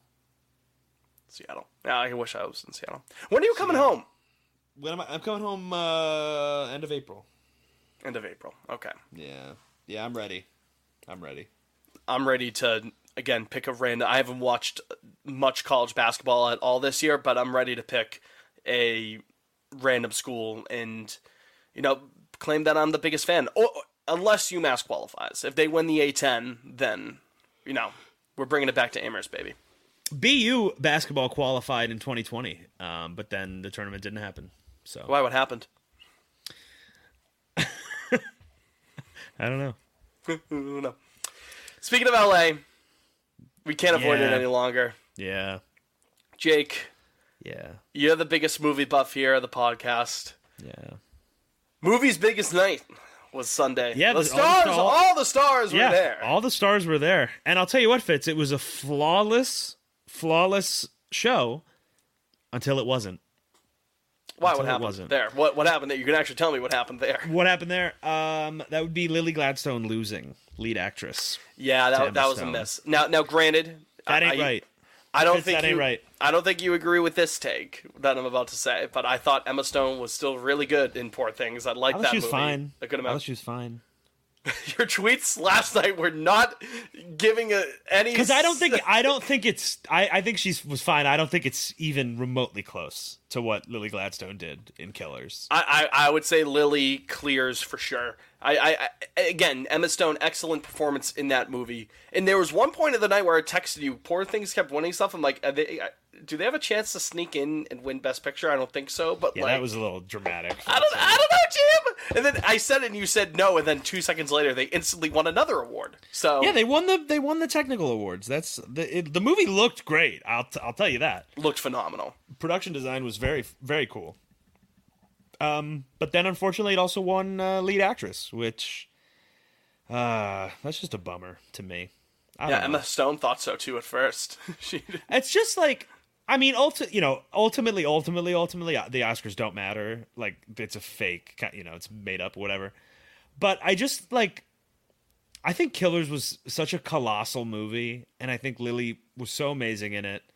Seattle. Yeah, I wish I was in Seattle. When are you coming home? When am I? I'm coming home uh, end of April. End of April. Okay. Yeah, yeah. I'm ready. I'm ready. I'm ready to again pick a random. I haven't watched much college basketball at all this year, but I'm ready to pick a random school and you know claim that I'm the biggest fan. Or, unless UMass qualifies, if they win the A ten, then you know we're bringing it back to Amherst, baby. B U basketball qualified in twenty twenty, um, but then the tournament didn't happen. So Why? What happened? I don't know. No. Speaking of L A, we can't avoid it Yeah. any longer. Yeah, Jake, yeah, you're the biggest movie buff here at the podcast. yeah. Movie's biggest night was Sunday. Yeah, the the- all the stars, star- all the stars yeah, were there. all the stars were there, and I'll tell you what, Fitz, it was a flawless, flawless show until it wasn't. Why? Until What it happened wasn't. there? What What happened there? You can actually tell me what happened there. What happened there? Um, that would be Lily Gladstone losing, lead actress. Yeah, to that, Emma that was a Stone. miss. Now, now, granted, That ain't I, right. I don't Fitz, think that you, ain't right. I don't think you agree with this take that I'm about to say, but I thought Emma Stone was still really good in Poor Things. I like I thought that she was movie fine. a good I amount. thought she was fine. Your tweets last night were not giving a, any Because I don't think I don't think it's I, I think she was fine. I don't think it's even remotely close to what Lily Gladstone did in Killers. I, I, I would say Lily clears for sure. I, I, I again, Emma Stone, excellent performance in that movie. And there was one point of the night where I texted you, Poor Things kept winning stuff. I'm like, are they, do they have a chance to sneak in and win Best Picture? I don't think so. But Yeah, like, that was a little dramatic. I don't, I don't know, Jim. And then I said it, and you said no, and then two seconds later, they instantly won another award. So Yeah, they won the they won the technical awards. That's the it, the movie looked great. I'll t- I'll tell you that. looked phenomenal. Production design was very very cool. Um, but then unfortunately, it also won uh, lead actress, which uh, that's just a bummer to me. I Yeah, don't know. Emma Stone thought so too at first. she, It's just like, I mean, ulti- you know, ultimately, ultimately, ultimately, uh, the Oscars don't matter. Like, it's a fake, ki- you know, it's made up, whatever. But I just, like, I think Killers was such a colossal movie, and I think Lily was so amazing in it,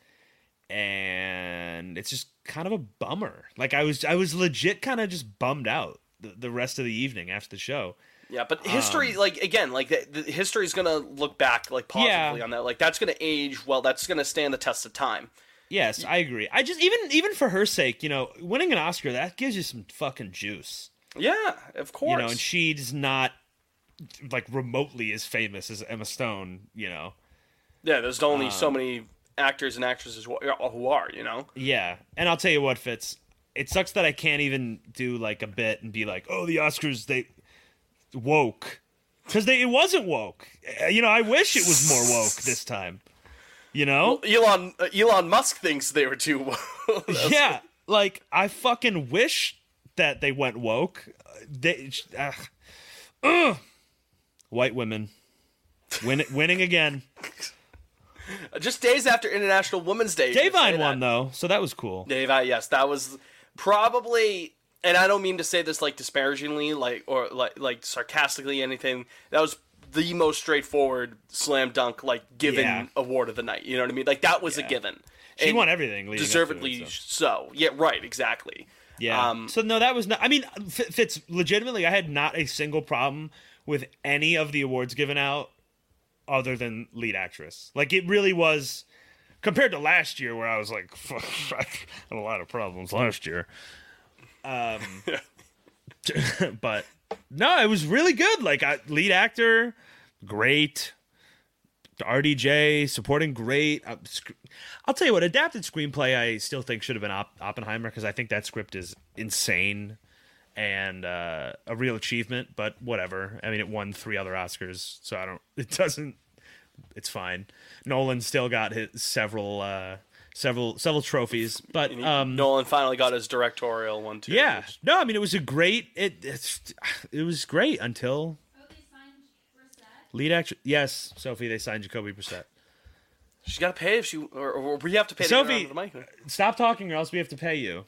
and it's just kind of a bummer. Like, I was, I was legit kind of just bummed out the, the rest of the evening after the show. Yeah, but history, like, again, like, the, the history is going to look back, like, positively Yeah. on that. Like, that's going to age well. That's going to stand the test of time. Yes, I agree. I just even even for her sake, you know, winning an Oscar, that gives you some fucking juice. Yeah, of course. You know, and she's not like remotely as famous as Emma Stone, you know. Yeah, there's only um, so many actors and actresses who are, who are, you know. Yeah, and I'll tell you what, Fitz. It sucks that I can't even do like a bit and be like, "Oh, the Oscars they woke," because they it wasn't woke. You know, I wish it was more woke this time. You know, well, Elon uh, Elon Musk thinks they were too woke. Yeah, like I fucking wish that they went woke. They, uh, uh, white women win, winning again. Just days after International Women's Day. Da'Vine won though, so that was cool. Da'Vine, yes, that was probably, and I don't mean to say this like disparagingly, like or like like sarcastically, anything. That was the most straightforward slam dunk, like given Yeah. award of the night. You know what I mean? Like that was Yeah. a given. She And won everything, leading up to deservedly it, so. Yeah, right, exactly. Yeah. Um, so no, that was not. I mean, Fitz, legitimately, I had not a single problem with any of the awards given out, other than lead actress. Like it really was, compared to last year, where I was like, fuck, I had a lot of problems last year. Um, but no, it was really good. Like I, lead actor, great. R D J supporting, great. Uh, sc- I'll tell you what, adapted screenplay I still think should have been Op- Oppenheimer, because I think that script is insane and uh, a real achievement. But whatever. I mean, it won three other Oscars, so I don't. It doesn't. It's fine. Nolan still got his several, uh, several, several trophies, but he- um, Nolan finally got his directorial one too. yeah, which- no, I mean it was a great. It it's, it was great until. Lead actor, yes, Sophie. They signed Jacoby Brissett. She's got to pay if she, or, or we have to pay. Sophie, to the mic. Stop talking, or else we have to pay you.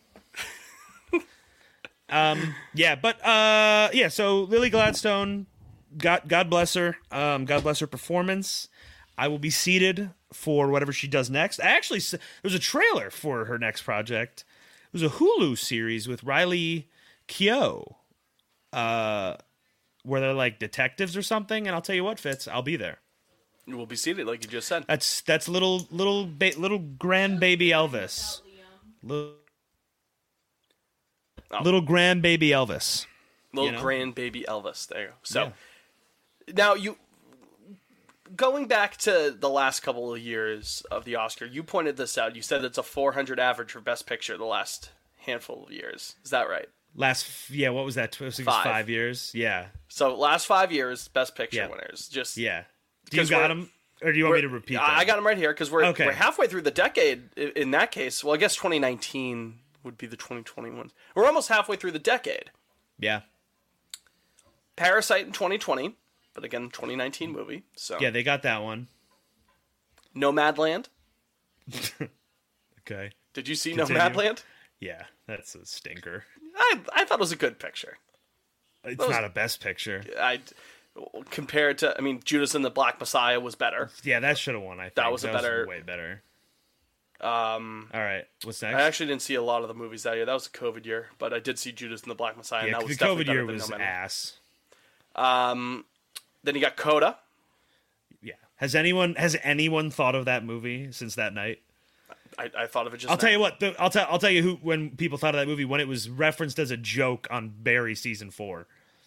um, yeah, but uh, yeah. So Lily Gladstone, God, God bless her. Um, God bless her performance. I will be seated for whatever she does next. I actually, s- there was a trailer for her next project. It was a Hulu series with Riley Keough. Uh. Where they're like detectives or something, and I'll tell you what, Fitz, I'll be there. You will be seated, like you just said. That's that's little little ba- little grandbaby Elvis, little, Oh. little grandbaby Elvis, Little you know? grandbaby Elvis. There you go. So now you, going back to the last couple of years of the Oscar, you pointed this out. You said it's a four hundred average for Best Picture the last handful of years. Is that right? Last yeah, what was that? It was Five. five years. Yeah, So last five years, Best Picture Yeah. winners. Just yeah. Do you 'Cause got we're- them, or do you want me to we're- repeat? I I them? got them right here because we're Okay. we're halfway through the decade. i- In that case, well, I guess twenty nineteen would be the twenty twenty-one. We're almost halfway through the decade. Yeah, Parasite in twenty twenty, but again, twenty nineteen movie. So yeah, they got that one. Nomadland. Okay. Did you see Continue. Nomadland? Yeah, that's a stinker. I I thought it was a good picture. It's That was- not a best picture. I compared to, I mean, Judas and the Black Messiah was better. Yeah, that should have won. I think That was a better- way better. Um, All right, what's next? I actually didn't see a lot of the movies that year. That was a COVID year, but I did see Judas and the Black Messiah. yeah, and that 'cause was the definitely COVID better year than was Nomadland. ass. Um, then you got Coda. Yeah. Has anyone has anyone thought of that movie since that night? I, I thought of it just. I'll now. tell you what. The, I'll tell. I'll tell you who. When people thought of that movie, when it was referenced as a joke on Barry season four.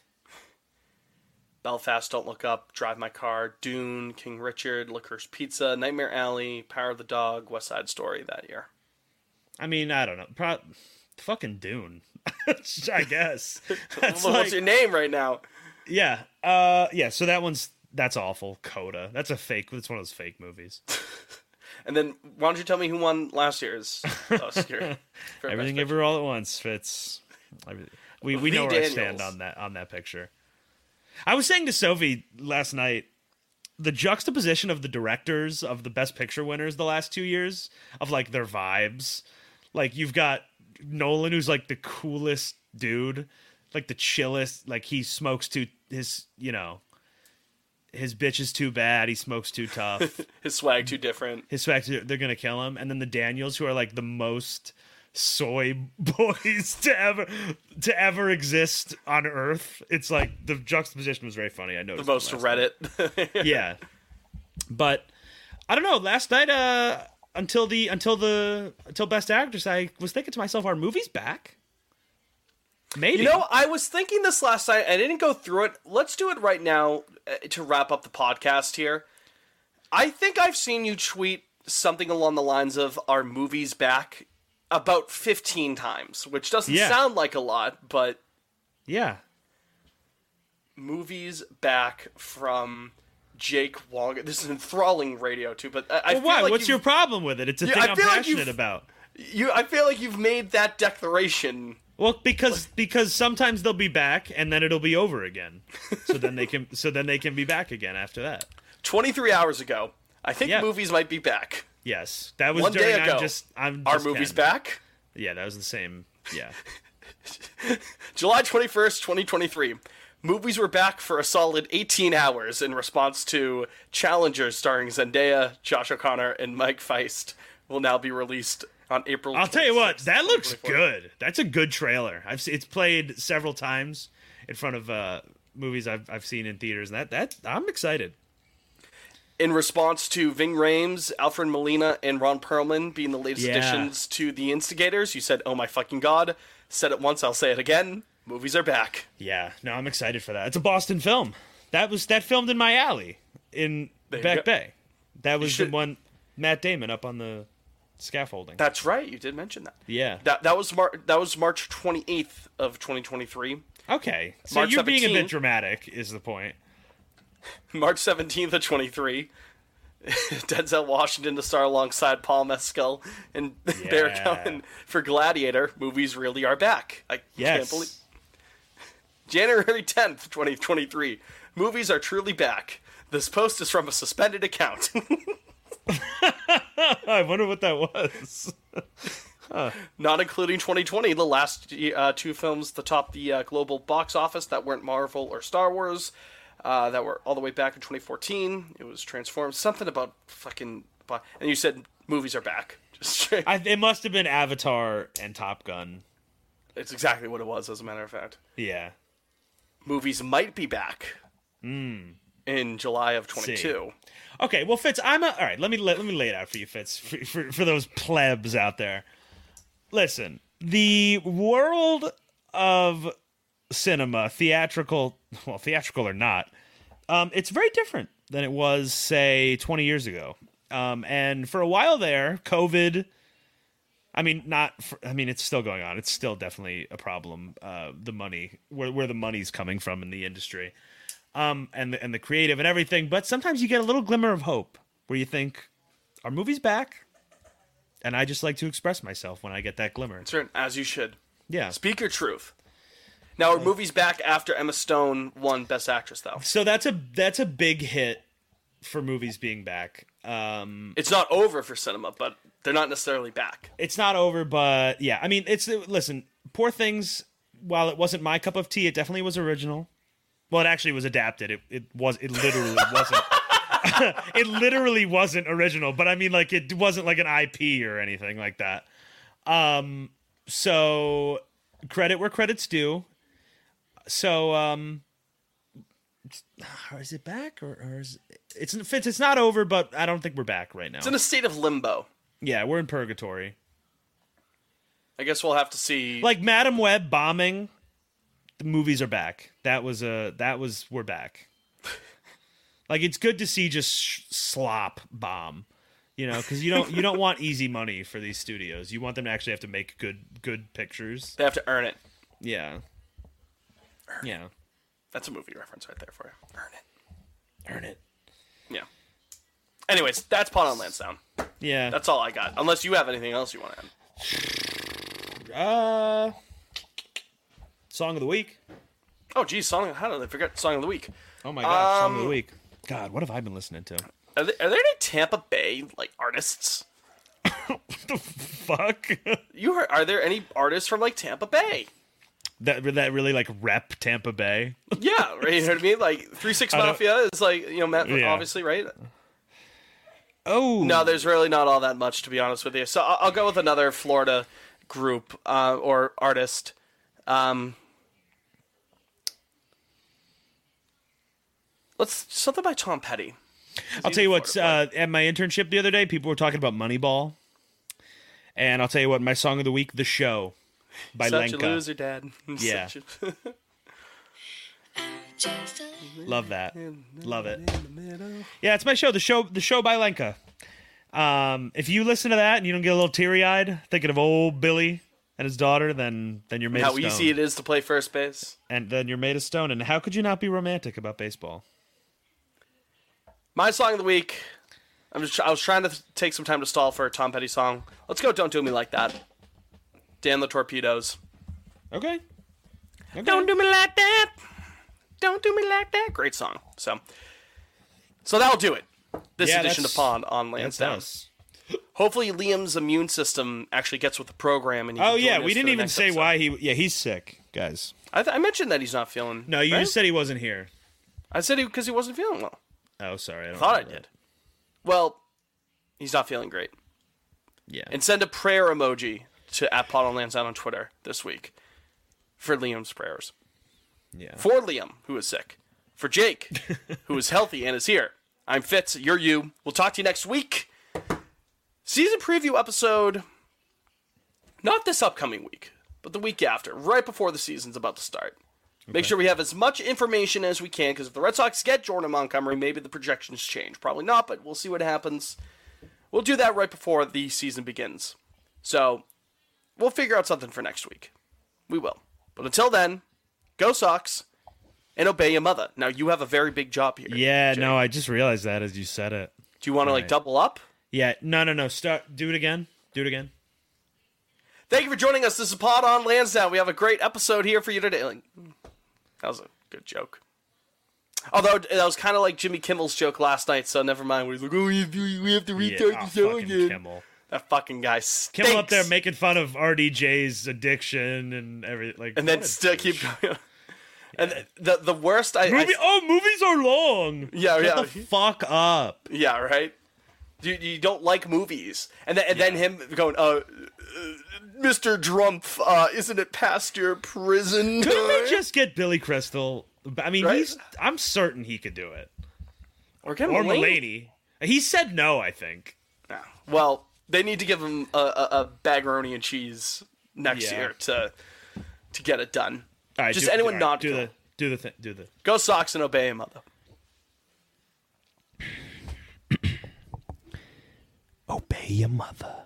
Belfast, Don't Look Up, Drive My Car, Dune, King Richard, Licorice Pizza, Nightmare Alley, Power of the Dog, West Side Story that year. I mean, I don't know. Pro- fucking Dune. I guess. That's Well, like, what's your name right now? yeah. Uh. Yeah. So that one's that's awful. Coda. That's a fake. That's one of those fake movies. And then why don't you tell me who won last year's Oscar? for Everything Best Ever All at Once fits. Everything. We we Lee know where Daniels. I stand on that on that picture. I was saying to Sophie last night, the juxtaposition of the directors of the Best Picture winners the last two years, of like their vibes. Like you've got Nolan, who's like the coolest dude, like the chillest. Like he smokes too his you know. His bitch is too bad. He smokes too tough. His swag too different. His swag, they're gonna kill him. And then the Daniels, who are like the most soy boys to ever to ever exist on Earth. It's like the juxtaposition was very funny. I noticed The most it last Reddit. night. Yeah, but I don't know. Last night, uh, until the until the until Best Actress, I was thinking to myself, are movies back? Maybe. You know, I was thinking this last night. I didn't go through it. Let's do it right now uh, to wrap up the podcast here. I think I've seen you tweet something along the lines of "Are movies back?" about fifteen times, which doesn't Yeah. sound like a lot, but yeah, movies back from Jake Wong. This is enthralling radio too, but I, I well, feel why? like What's you've- your problem with it? It's a Yeah, thing I I'm feel like passionate you've- about. You, I feel like you've made that declaration. Well, because because sometimes they'll be back and then it'll be over again. So then they can so then they can be back again after that. twenty-three hours ago, I think Yeah. movies might be back. Yes, that was One during. day ago. I'm just. I'm. Are just movies Ken. back? Yeah, that was the same. Yeah. July twenty-first, twenty twenty-three. Movies were back for a solid eighteen hours in response to Challengers starring Zendaya, Josh O'Connor, and Mike Feist will now be released on April I'll tell you what, twenty-sixth, that looks twenty twenty-four. good. That's a good trailer. I've se- it's played several times in front of uh, movies I've I've seen in theaters. And that that I'm excited. In response to Ving Rhames, Alfred Molina, and Ron Perlman being the latest Yeah. additions to The Instigators, you said, "Oh my fucking god." Said it once, I'll say it again. Movies are back. Yeah, no, I'm excited for that. It's a Boston film. That was that filmed in my alley in There you Back go. Bay. That was should- the one Matt Damon up on the scaffolding. That's right, you did mention that. Yeah. That that was Mar- that was March twenty-eighth of twenty twenty-three. Okay, so March you're being a bit seventeenth. dramatic, is the point. March seventeenth of twenty-three. Denzel Washington to star alongside Paul Mescal and Bear Yeah. Cohen for Gladiator. Movies really are back. I Yes. can't believe. January tenth, twenty twenty-three. Movies are truly back. This post is from a suspended account. I wonder what that was. Not including twenty twenty, the last uh, two films to top the uh, global box office that weren't Marvel or Star Wars, uh, that were all the way back in twenty fourteen. It was Transformed. Something about fucking... And you said movies are back. Just straight. I, it must have been Avatar and Top Gun. It's exactly what it was, as a matter of fact. Yeah. Movies might be back Mm. in July of twenty-two. Okay, well, Fitz, I'm a, all right. Let me let, let me lay it out for you, Fitz, for, for for those plebs out there. Listen, the world of cinema, theatrical, well, theatrical or not, um, it's very different than it was, say, twenty years ago. Um, and for a while there, COVID. I mean, not. For, I mean, it's still going on. It's still definitely a problem. Uh, the money, where where the money's coming from in the industry, um, and the, and the creative and everything. But sometimes you get a little glimmer of hope, where you think, "Are movies back?" And I just like to express myself when I get that glimmer. Certain, as you should. Yeah. Speak your truth. Now, are movies back after Emma Stone won Best Actress, though? So that's a that's a big hit for movies being back. Um, It's not over for cinema, but they're not necessarily back. It's not over, but yeah, I mean, it's listen. Poor Things, while it wasn't my cup of tea, it definitely was original. Well, it actually was adapted. It it was it literally wasn't. It literally wasn't original, but I mean, like, it wasn't like an I P or anything like that. Um, so credit where credit's due. So, um, is it back or, or is it, it's Fitz? It's not over, but I don't think we're back right now. It's in a state of limbo. Yeah, we're in purgatory. I guess we'll have to see. Like Madam Web bombing, the movies are back. That was a that was we're back. Like, it's good to see just sh- slop bomb, you know, because you don't you don't want easy money for these studios. You want them to actually have to make good good pictures. They have to earn it. Yeah. Earn yeah. It. That's a movie reference right there for you. Earn it. Earn it. Yeah. Anyways, that's Pawn on Lansdowne. Yeah. That's all I got. Unless you have anything else you want to add. Uh, song of the week. Oh, geez, song. How did I forget song of the week? Oh my gosh, song of the Um, week. God, what have I been listening to? Are there, are there any Tampa Bay like artists? Fuck. You heard, are there any artists from like Tampa Bay? That that really like rep Tampa Bay. Yeah, right. You know what I mean? Like Three Six I don't- Mafia is like, you know, Matt, Yeah. obviously, right? Oh no, there's really not all that much, to be honest with you. So I'll, I'll go with another Florida group uh, or artist. Um, let's something by Tom Petty. I'll tell you what, uh, at my internship the other day, people were talking about Moneyball. And I'll tell you what, my song of the week, The Show by Such Lenka. a loser, Dad. Yeah. Such a... Love that. Love it. Yeah, it's my show, The Show The Show by Lenka. Um, if you listen to that and you don't get a little teary-eyed thinking of old Billy and his daughter, then then you're made How of stone. How easy it is to play first base. And then you're made of stone. And how could you not be romantic about baseball? My song of the week, I'm just, I was trying to th- take some time to stall for a Tom Petty song. Let's go Don't Do Me Like That. Dan the Torpedoes. Okay. okay. Don't do me like that. Don't do me like that. Great song. So, so that'll do it. This yeah, edition of Pond on Lansdowne. Hopefully Liam's immune system actually gets with the program. And he oh can yeah, join we us for didn't the even next say episode. why he. Yeah, he's sick, guys. I, th- I mentioned that he's not feeling. No, you right? just said he wasn't here. I said he because he wasn't feeling well. Oh, sorry. I, don't thought I that. did. Well, he's not feeling great. Yeah. And send a prayer emoji to at Pod on Lansdowne on Twitter this week for Liam's prayers. Yeah. For Liam, who is sick. For Jake, who is healthy and is here. I'm Fitz. You're you. We'll talk to you next week. Season preview episode, not this upcoming week, but the week after, right before the season's about to start. Okay. Make sure we have as much information as we can, because if the Red Sox get Jordan Montgomery, maybe the projections change. Probably not, but we'll see what happens. We'll do that right before the season begins. So, we'll figure out something for next week. We will. But until then, go Sox, and obey your mother. Now, you have a very big job here. Yeah, Jay. no, I just realized that as you said it. Do you want to, like, right. double up? Yeah, no, no, no. Start. Do it again. Do it again. Thank you for joining us. This is Pod on Lansdowne. We have a great episode here for you today. Like, that was a good joke. Although, that was kind of like Jimmy Kimmel's joke last night, so never mind. Where he's like, oh, we have to, we have to restart yeah, the show oh, again. Kimmel. That fucking guy stinks. Kimmel up there making fun of R D J's addiction and everything. Like, and then still keep going. And the the worst I, Movie, I oh movies are long. Yeah, Shut yeah. the fuck up. Yeah, right. You you don't like movies, and then and yeah. then him going, uh, uh Mister Drumpf, uh, isn't it past your prison? Couldn't they just get Billy Crystal? I mean, right? he's. I'm certain he could do it. Or get or Mulaney. Mulaney. He said no. I think. Yeah. Well, they need to give him a, a, a baggeroni and cheese next Yeah. year to to get it done. All right, just do, anyone all not right, do go. the do the thing. Do the go Sox and obey him, mother. Obey your mother.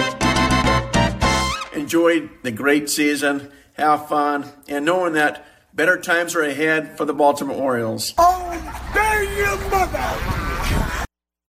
Enjoy the great season, have fun, and knowing that Better times are ahead for the Baltimore Orioles. Oh, dare you, mother!